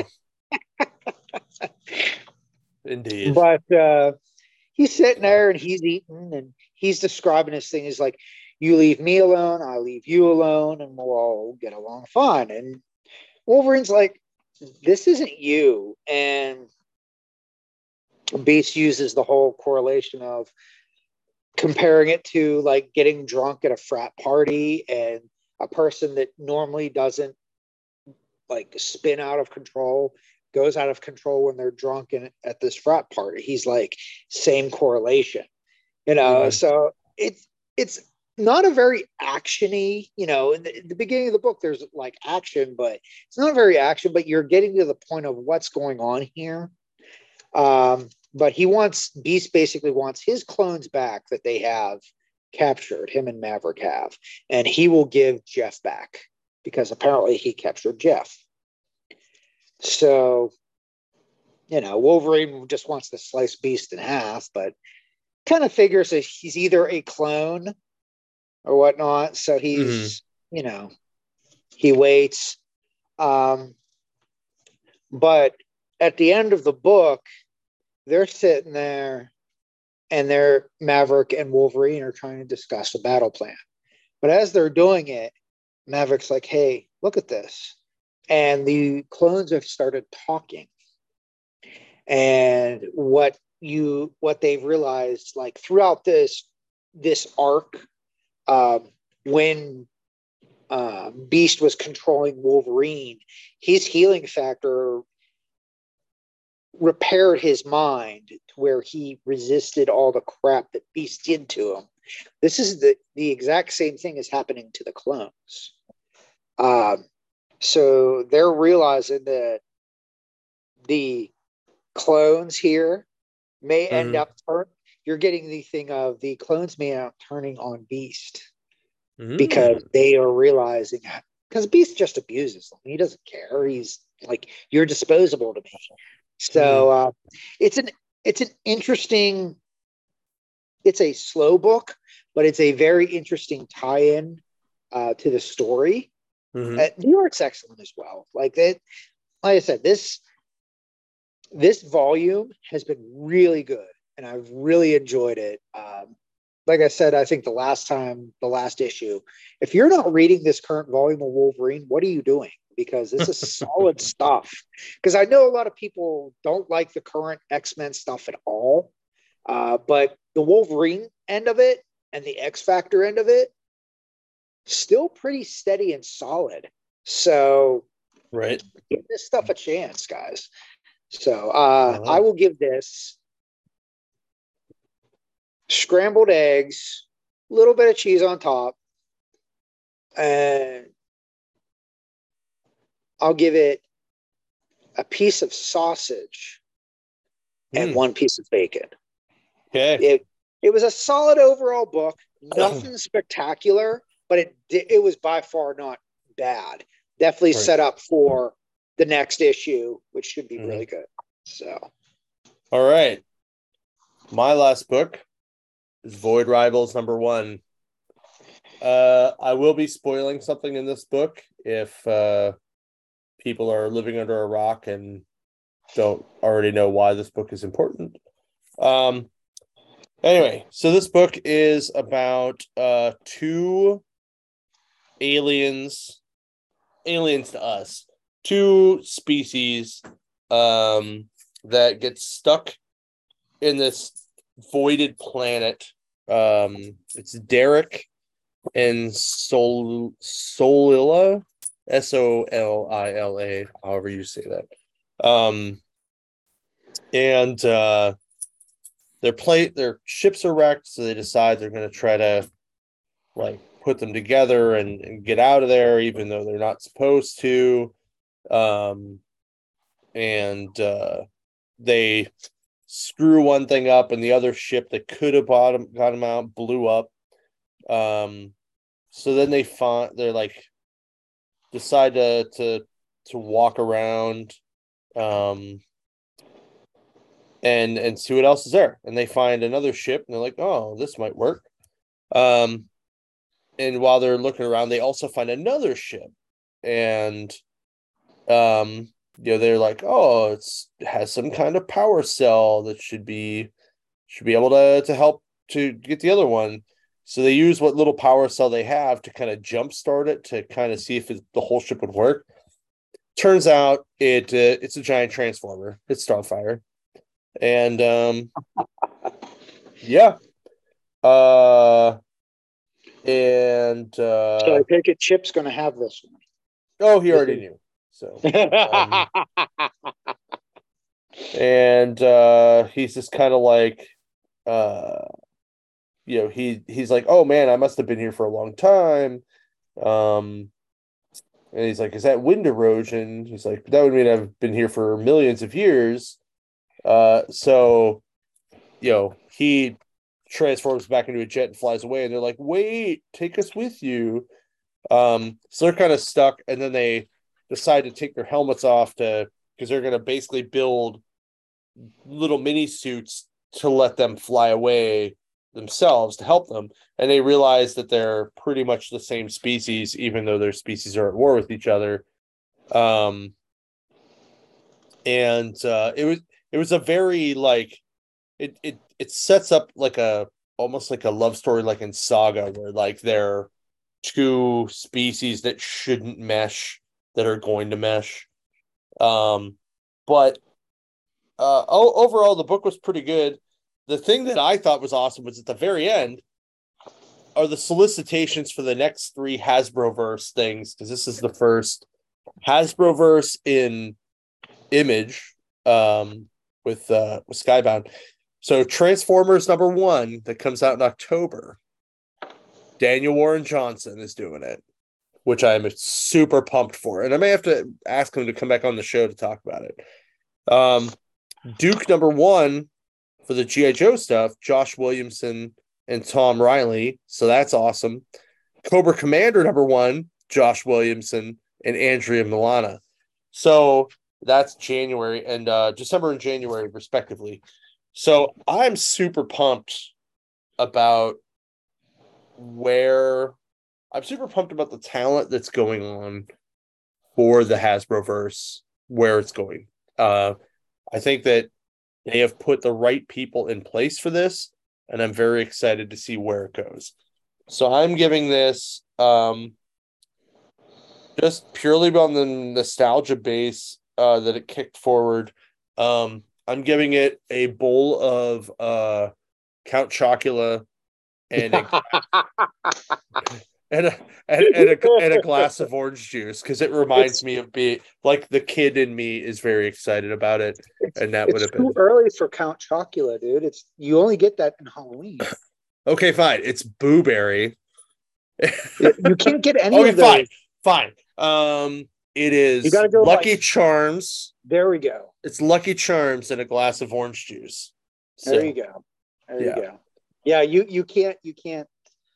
Indeed. But uh, he's sitting there and he's eating and he's describing his thing. He's like, you leave me alone, I leave you alone, and we'll all get along fine. And Wolverine's like, this isn't you. And Beast uses the whole correlation of comparing it to like getting drunk at a frat party and a person that normally doesn't like spin out of control goes out of control when they're drunk in, at this frat party. He's like, same correlation, you know. Mm-hmm. So it's it's not a very actiony, you know. In the, in the beginning of the book, there's like action, but it's not very action. But you're getting to the point of what's going on here. Um, but he wants Beast basically wants his clones back that they have captured, him and Maverick have, and he will give Jeff back because apparently he captured Jeff. So, you know, Wolverine just wants to slice Beast in half, but kind of figures that he's either a clone or whatnot. So he's, mm-hmm. you know, he waits. Um, but at the end of the book, they're sitting there and they're Maverick and Wolverine are trying to discuss a battle plan. But as they're doing it, Maverick's like, hey, look at this. And the clones have started talking. And what you what they've realized, like throughout this this arc, um, when uh, Beast was controlling Wolverine, his healing factor repaired his mind to where he resisted all the crap that Beast did to him. This is the, the exact same thing is happening to the clones. Um, so they're realizing that the clones here may end mm. up turn, you're getting the thing of the clones may end up turning on Beast mm. because they are realizing because Beast just abuses them. He doesn't care. He's like, you're disposable to me. So uh, it's an it's an interesting, it's a slow book, but it's a very interesting tie-in uh, to the story. Mm-hmm. Uh, New York's excellent as well. Like that, like I said, this this volume has been really good, and I've really enjoyed it. Um, like I said, I think the last time, the last issue, if you're not reading this current volume of Wolverine, what are you doing? Because this is solid stuff. Because I know a lot of people don't like the current X-Men stuff at all, uh, but the Wolverine end of it and the X Factor end of it, still pretty steady and solid. So, Right. give this stuff a chance, guys. So, uh, Uh-huh. I will give this scrambled eggs, a little bit of cheese on top, and I'll give it a piece of sausage and Mm. one piece of bacon. Okay. It it was a solid overall book, nothing spectacular, but it it was by far not bad. Definitely Right. set up for the next issue, which should be mm-hmm. really good. So, all right, my last book is Void Rivals number one. Uh, I will be spoiling something in this book if uh, people are living under a rock and don't already know why this book is important. Um, anyway, so this book is about uh, two aliens, aliens to us, two species um, that get stuck in this voided planet. Um, it's Derek and Sol Solila, S O L I L A, however you say that. Um, and uh, their plate, their ships are wrecked, so they decide they're going to try to like put them together and, and get out of there, even though they're not supposed to. Um, and uh, they screw one thing up, and the other ship that could have bought them, got them out blew up. Um, so then they find they're like decide to to to walk around, um, and and see what else is there. And they find another ship, and they're like, "Oh, this might work." Um, and while they're looking around, they also find another ship, and um, you know, they're like, "Oh, it's it has some kind of power cell that should be should be able to to help to get the other one." So they use what little power cell they have to kind of jumpstart it to kind of see if it, the whole ship would work. Turns out it uh, it's a giant transformer. It's Starfire, and um, yeah, uh, and so I uh, take it Chip's going to have this one. oh, he This already is... knew. So, um, and uh, he's just kind of like, uh, you know, he he's like, oh man, I must have been here for a long time. Um, and he's like, is that wind erosion? He's like, that would mean I've been here for millions of years. Uh, so, you know, he transforms back into a jet and flies away, and they're like, wait, take us with you. Um, so they're kind of stuck, and then they decide to take their helmets off to because they're going to basically build little mini suits to let them fly away themselves to help them. And they realize that they're pretty much the same species, even though their species are at war with each other. Um, and uh, it was it was a very like it it it sets up like a almost like a love story like in Saga, where like they're two species that shouldn't mesh that are going to mesh. Um, but uh, overall, the book was pretty good. The thing that I thought was awesome was at the very end are the solicitations for the next three Hasbroverse things, because this is the first Hasbroverse in Image um, with uh, with Skybound. So Transformers number one that comes out in October. Daniel Warren Johnson is doing it, which I'm super pumped for. And I may have to ask him to come back on the show to talk about it. Um, Duke number one for the G I. Joe stuff, Josh Williamson and Tom Riley. So that's awesome. Cobra Commander number one, Josh Williamson and Andrea Milana. So that's January and uh, December and January, respectively. So I'm super pumped about where I'm super pumped about the talent that's going on for the Hasbroverse, where it's going. Uh, I think that they have put the right people in place for this, and I'm very excited to see where it goes. So I'm giving this um, just purely on the nostalgia base uh, that it kicked forward. Um, I'm giving it a bowl of uh, Count Chocula and a and a, and, and a and a glass of orange juice, because it reminds it's me of being like the kid in me is very excited about it, it's and that would it's have too been early for Count Chocula, dude. It's you only get that in Halloween. okay. Fine, it's Booberry. You can't get any Okay, of those. fine, fine. Um, it You is got to go Lucky like Charms. there we go. It's Lucky Charms and a glass of orange juice. So, There you go. There yeah. you go. Yeah, you you can't you can't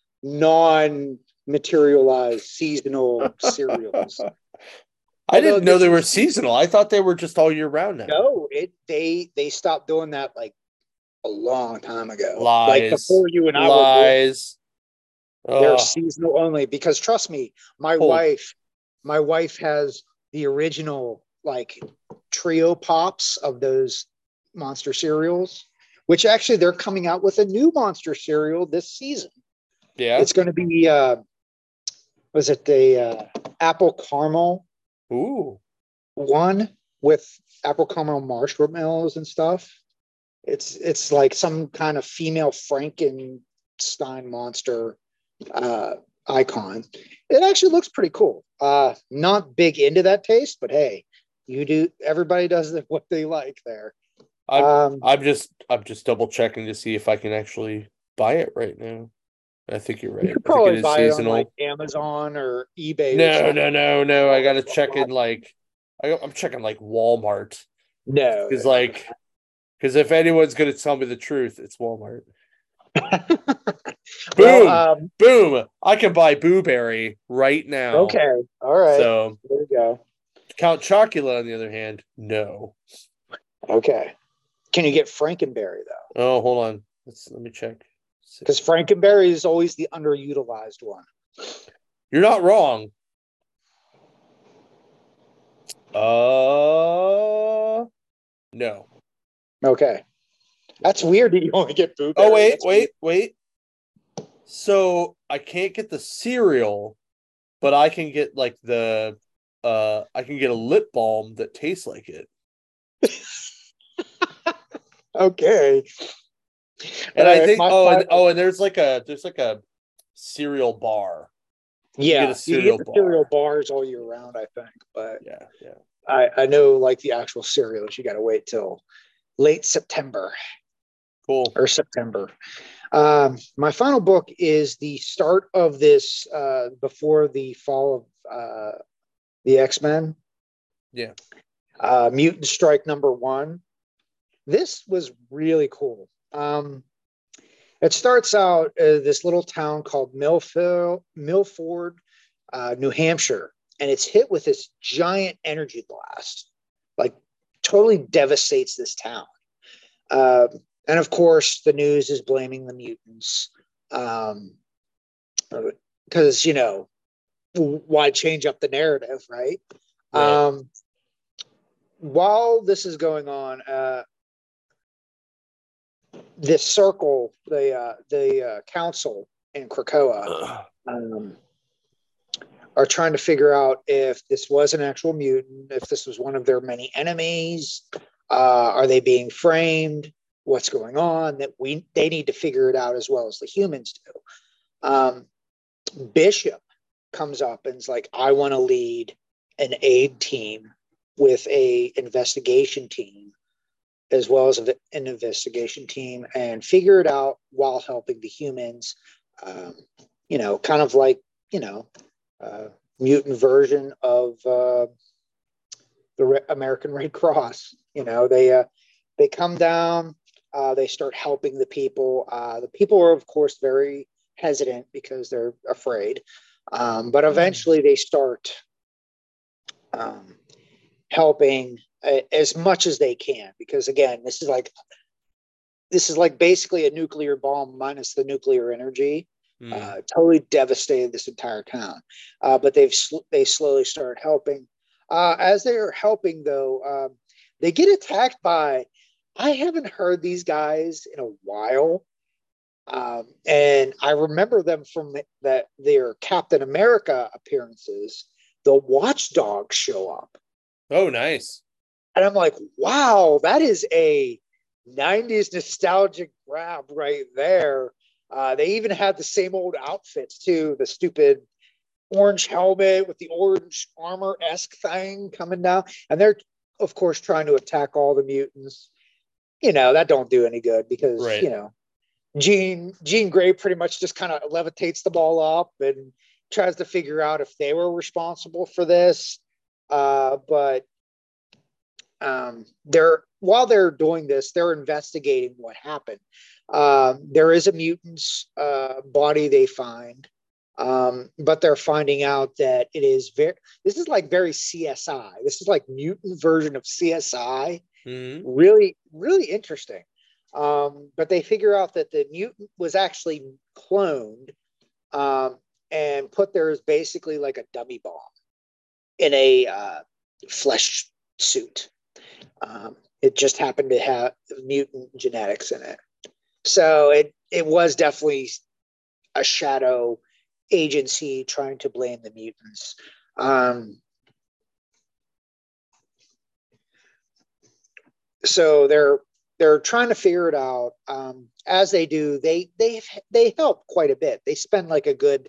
non-materialized seasonal cereals. I Although didn't know this they were is seasonal. I thought they were just all year round now. no, it they they stopped doing that like a long time ago. Like Lies. before you and I were born. Lies. They're Oh, seasonal only because trust me, my hold. wife, my wife has the original like trio pops of those monster cereals, which actually they're coming out with a new monster cereal this season. Yeah. It's going to be uh was it the uh, apple caramel Ooh. one with apple caramel marshmallows and stuff. It's it's like some kind of female Frankenstein monster uh, icon. It actually looks pretty cool. Uh, not big into that taste, but hey, you do. Everybody does what they like there. I'm Um, I'm just I'm just double checking to see if I can actually buy it right now. I think you're you right. could I think it probably is buy it on like seasonal. Amazon or eBay or No, something. no, no, no. I gotta check in like I, I'm checking like Walmart, No. because like because if anyone's gonna tell me the truth, it's Walmart. Well, Boom, um, boom. I can buy Booberry right now. okay, all right. So There you go. Count Chocula, on the other hand, no. Okay. Can you get Frankenberry though? Oh, hold on. Let's let me check. Because Frankenberry is always the underutilized one. You're not wrong. Uh, no. Okay. That's weird that you only get Boo Oh, Berry. wait, That's wait, wait. So I can't get the cereal, but I can get like the uh I can get a lip balm that tastes like it. okay. And All I right. think My, oh my, and oh and there's like a there's like a cereal bar. You get yeah, a you can get cereal the bar. cereal bars all year round, I think. But Yeah, yeah. I, I know like the actual cereals, you got to wait till late September Cool. or September. Um, my final book is the start of this uh, before the fall of uh, the X-Men. Yeah. Uh, Mutant Strike number one. This was really cool. Um, it starts out uh, this little town called Milford, Milford uh, New Hampshire, and it's hit with this giant energy blast, like totally devastates this town. Uh, and of course, the news is blaming the mutants um, because you know why change up the narrative, right? Right. Um, while this is going on, uh, this circle, the uh, the uh, council in Krakoa, um, are trying to figure out if this was an actual mutant, if this was one of their many enemies. Uh, are they being framed? What's going on? That we they need to figure it out as well as the humans do. Um, Bishop comes up and is like, "I want to lead an aid team with a investigation team." As well as an investigation team, and figure it out while helping the humans. Um, you know, kind of like, you know, uh, mutant version of uh, the Re- American Red Cross. You know, they uh, they come down, uh, they start helping the people. Uh, the people are, of course, very hesitant because they're afraid, um, but eventually they start um, helping as much as they can, because again, this is like this is like basically a nuclear bomb minus the nuclear energy. Mm. Uh, totally devastated this entire town. Uh, but they've sl- they slowly started helping. Uh, as they are helping, though, um, they get attacked by. I haven't heard these guys in a while, um, and I remember them from that their Captain America appearances. The Watchdogs show up, Oh, nice. and I'm like, wow, that is a nineties nostalgic grab right there. Uh, they even had the same old outfits too, the stupid orange helmet with the orange armor esque thing coming down, and they're of course trying to attack all the mutants. You know that don't do any good because Right. you know Jean Jean Grey pretty much just kind of levitates the ball up and tries to figure out if they were responsible for this. Uh, but um, they're while they're doing this, they're investigating what happened. Um, there is a mutant's uh, body they find, um, but they're finding out that it is very. This is like very C S I. This is like mutant version of C S I. Mm-hmm. Really, really interesting. Um, but they figure out that the mutant was actually cloned um, and put there as basically like a dummy bomb in a uh, flesh suit. Um, it just happened to have mutant genetics in it. So it, it was definitely a shadow agency trying to blame the mutants. Um, so they're they're trying to figure it out. Um, as they do, they they they help quite a bit. They spend like a good,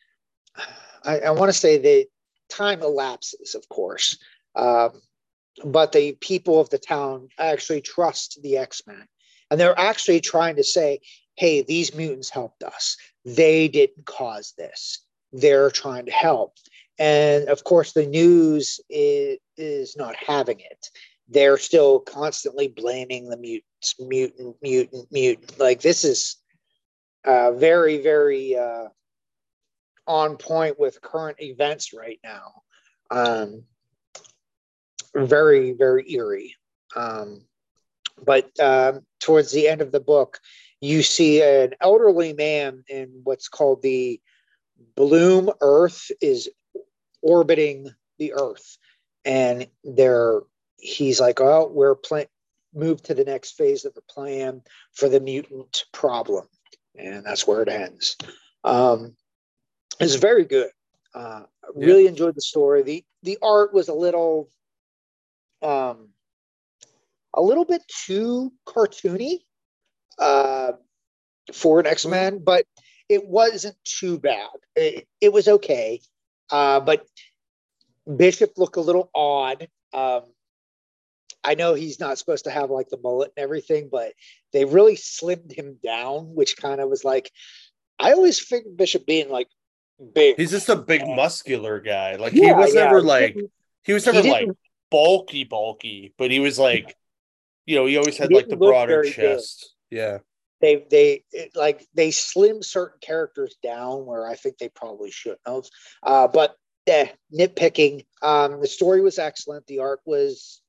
I, I want to say the time elapses, of course, um, but the people of the town actually trust the X-Men, and they're actually trying to say, "Hey, these mutants helped us. They didn't cause this. They're trying to help." And of course, the news is, is not having it. They're still constantly blaming the mutants, mutant, mutant, mutant. Like this is uh, very, very uh, on point with current events right now. Um, very, very eerie. Um, but um, towards the end of the book, you see an elderly man in what's called the Bloom Earth is orbiting the Earth, and they're he's like, "Oh, we're plan move to the next phase of the plan for the mutant problem," and that's where it ends. Um, it's very good. Uh, Yeah. really enjoyed the story. the The art was a little, um, a little bit too cartoony uh, for an X Men, but it wasn't too bad. It, it was okay, uh, but Bishop looked a little odd. Um, I know he's not supposed to have like the mullet and everything, but they really slimmed him down, which kind of was like, I always figured Bishop being like big. He's just a big muscular guy. Like he Yeah, was yeah. never He like didn't, he was he never like didn't, bulky, bulky, but he was like, you know, he always he had like the didn't look broader very big. chest. Yeah. They, they it, like they slim certain characters down where I think they probably shouldn't have. Uh, but eh, nitpicking. Um, the story was excellent. The art was,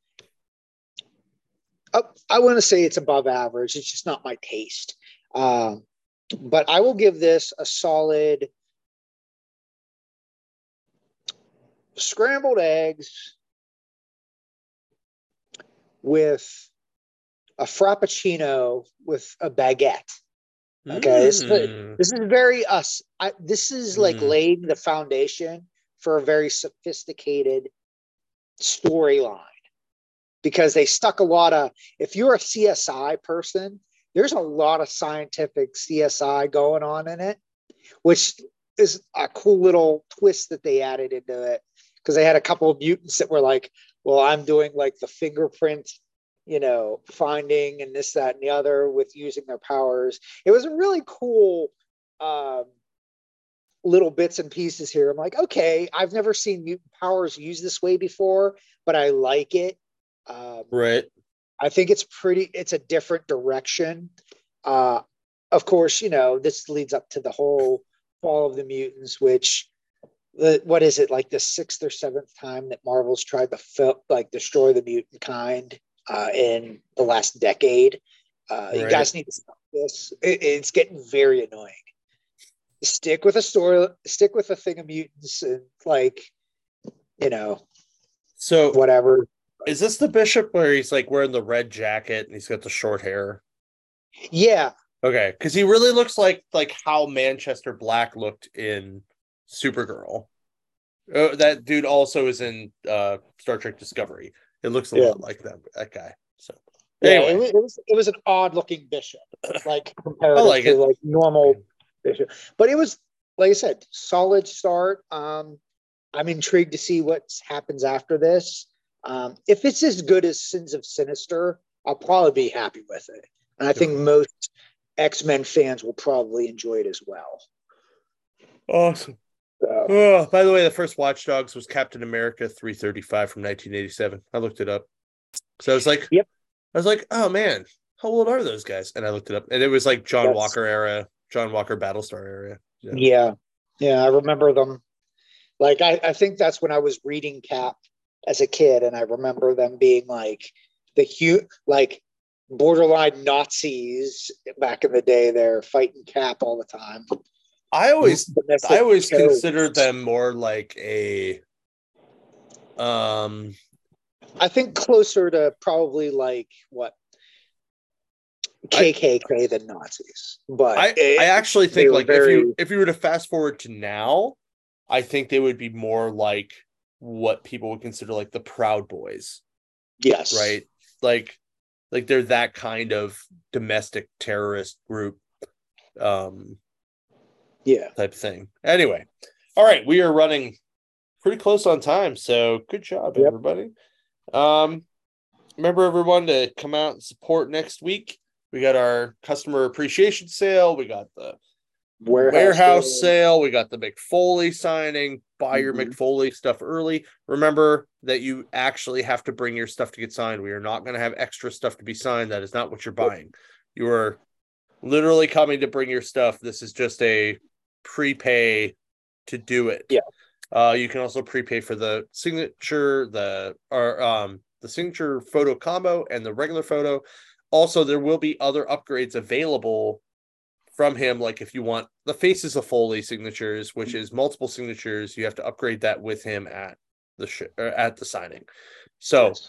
uh, I want to say it's above average. It's just not my taste. Um, but I will give this a solid scrambled eggs with a frappuccino with a baguette. Okay, this, Mm. this is very us. I, this is like Mm. laying the foundation for a very sophisticated storyline because they stuck a lot of. If you're a C S I person, there's a lot of scientific C S I going on in it, which is a cool little twist that they added into it because they had a couple of mutants that were like, well, I'm doing like the fingerprint, you know, finding and this, that, and the other with using their powers. It was a really cool um, little bits and pieces here. I'm like, okay, I've never seen mutant powers used this way before, but I like it. Um, Right. I think it's pretty, it's a different direction. Uh, of course, you know, this leads up to the whole Fall of the Mutants, which the, what is it, like the sixth or seventh time that Marvel's tried to fill, like destroy the mutant kind uh, in the last decade. Uh, you Right. guys need to stop this. It, it's getting very annoying. stick with a story, stick with a thing of mutants, and like, you know, so whatever. Is this the Bishop where he's like wearing the red jacket and he's got the short hair? Yeah. Okay, because he really looks like like how Manchester Black looked in Supergirl. Uh, that dude also is in uh, Star Trek Discovery. It looks a Yeah. lot like that that guy. So yeah, anyway, it was, it was it was an odd looking Bishop, like comparative like to it. like normal Bishop, but it was like I said, solid start. Um, I'm intrigued to see what happens after this. Um, if it's as good as Sins of Sinister, I'll probably be happy with it, and I think Okay. most X-Men fans will probably enjoy it as well. Awesome. So, Oh, by the way, the first Watch Dogs was Captain America three thirty-five from nineteen eighty-seven. I looked it up. So I was like, yep. I was like, oh man, how old are those guys? And I looked it up, and it was like John Yes. Walker era, John Walker Battlestar era. Yeah. yeah, yeah, I remember them. Like I, I think that's when I was reading Cap as a kid, and I remember them being like the huge, like borderline Nazis back in the day. They're fighting Cap all the time. I always, I always considered them more like a, um, I think closer to probably like what K K K I, than Nazis. But I, it, I actually think like very... if you if you were to fast forward to now, I think they would be more like what people would consider like the Proud Boys. Yes. Right. Like, like they're that kind of domestic terrorist group. Um, yeah. Type thing. Anyway. All right. We are running pretty close on time. So good job, yep. everybody. Um, remember everyone to come out and support next week. We got our customer appreciation sale. We got the warehouse, warehouse sale. We got the McFoley signing. Buy mm-hmm. your McFoley stuff early. Remember that you actually have to bring your stuff to get signed. We are not going to have extra stuff to be signed. That is not what you're buying. You are literally coming to bring your stuff. This is just a prepay to do it. Yeah. Uh, you can also prepay for the signature, the or um the signature photo combo and the regular photo. Also, there will be other upgrades available from him. Like if you want the Faces of Foley signatures, which is multiple signatures, you have to upgrade that with him at the sh- or at the signing. So yes.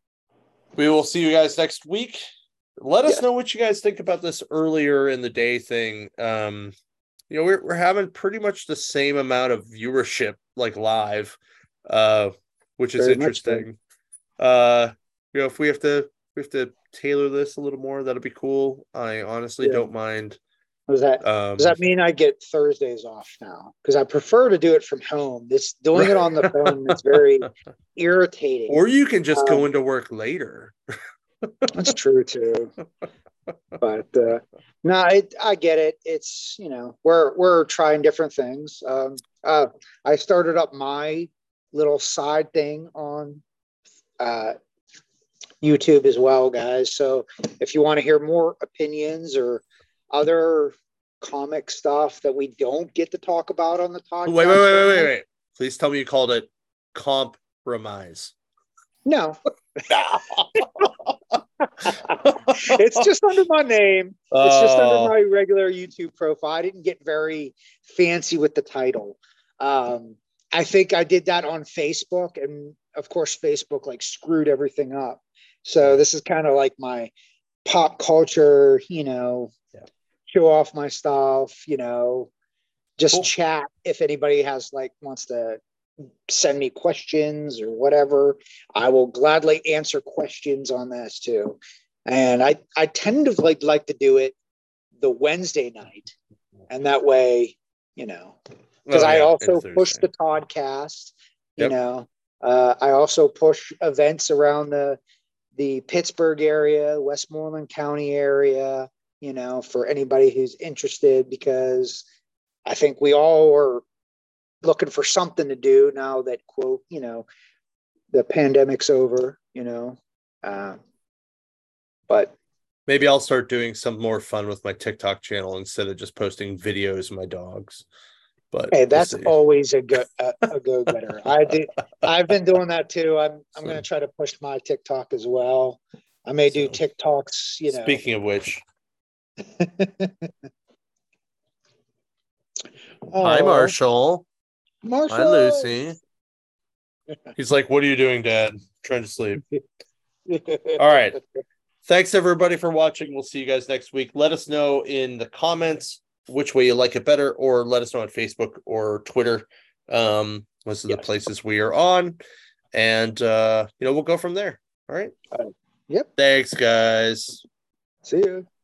we will see you guys next week. Let us yes. know what you guys think about this earlier in the day thing. Um, you know, we're we're having pretty much the same amount of viewership like live, uh, which is Very interesting. Uh, you know, if we have to we have to tailor this a little more, that'll be cool. I honestly yeah. don't mind. Does that um, does that mean I get Thursdays off now? Because I prefer to do it from home. This doing right. it on the phone is very irritating. Or you can just um, go into work later. That's true too. But uh, no, I I get it. It's you know we're we're trying different things. Um, uh, I started up my little side thing on uh, YouTube as well, guys. So if you want to hear more opinions or other comic stuff that we don't get to talk about on the podcast, wait, wait, wait, wait, wait, wait. Please tell me you called it compromise. No. It's just under my name. It's uh, just under my regular YouTube profile. I didn't get very fancy with the title. Um, I think I did that on Facebook, and of course, Facebook like screwed everything up. So this is kind of like my pop culture, you know, yeah. show off my stuff, you know, just cool. chat. If anybody has like wants to send me questions or whatever, I will gladly answer questions on this too. And I, I tend to like like to do it the Wednesday night, and that way, you know, because oh, yeah, I also push the podcast. You yep. know, uh, I also push events around the the Pittsburgh area, Westmoreland County area. You know, for anybody who's interested, because I think we all are looking for something to do now that quote, you know, the pandemic's over. You know. Uh, But maybe I'll start doing some more fun with my TikTok channel instead of just posting videos of my dogs. But hey, that's we'll always a go a, a go getter. I do. I've been doing that too. I'm I'm so, going to try to push my TikTok as well. I may so, do TikToks. You know. Speaking of which, Hi, Oh, Marshall. Marshall. Hi, Lucy. He's like, what are you doing, Dad? Trying to sleep. All right. Thanks, everybody, for watching. We'll see you guys next week. Let us know in the comments which way you like it better, or let us know on Facebook or Twitter. Um, those are the Yes. places we are on. And, uh, you know, we'll go from there. All right. Uh, yep. Thanks, guys. See you.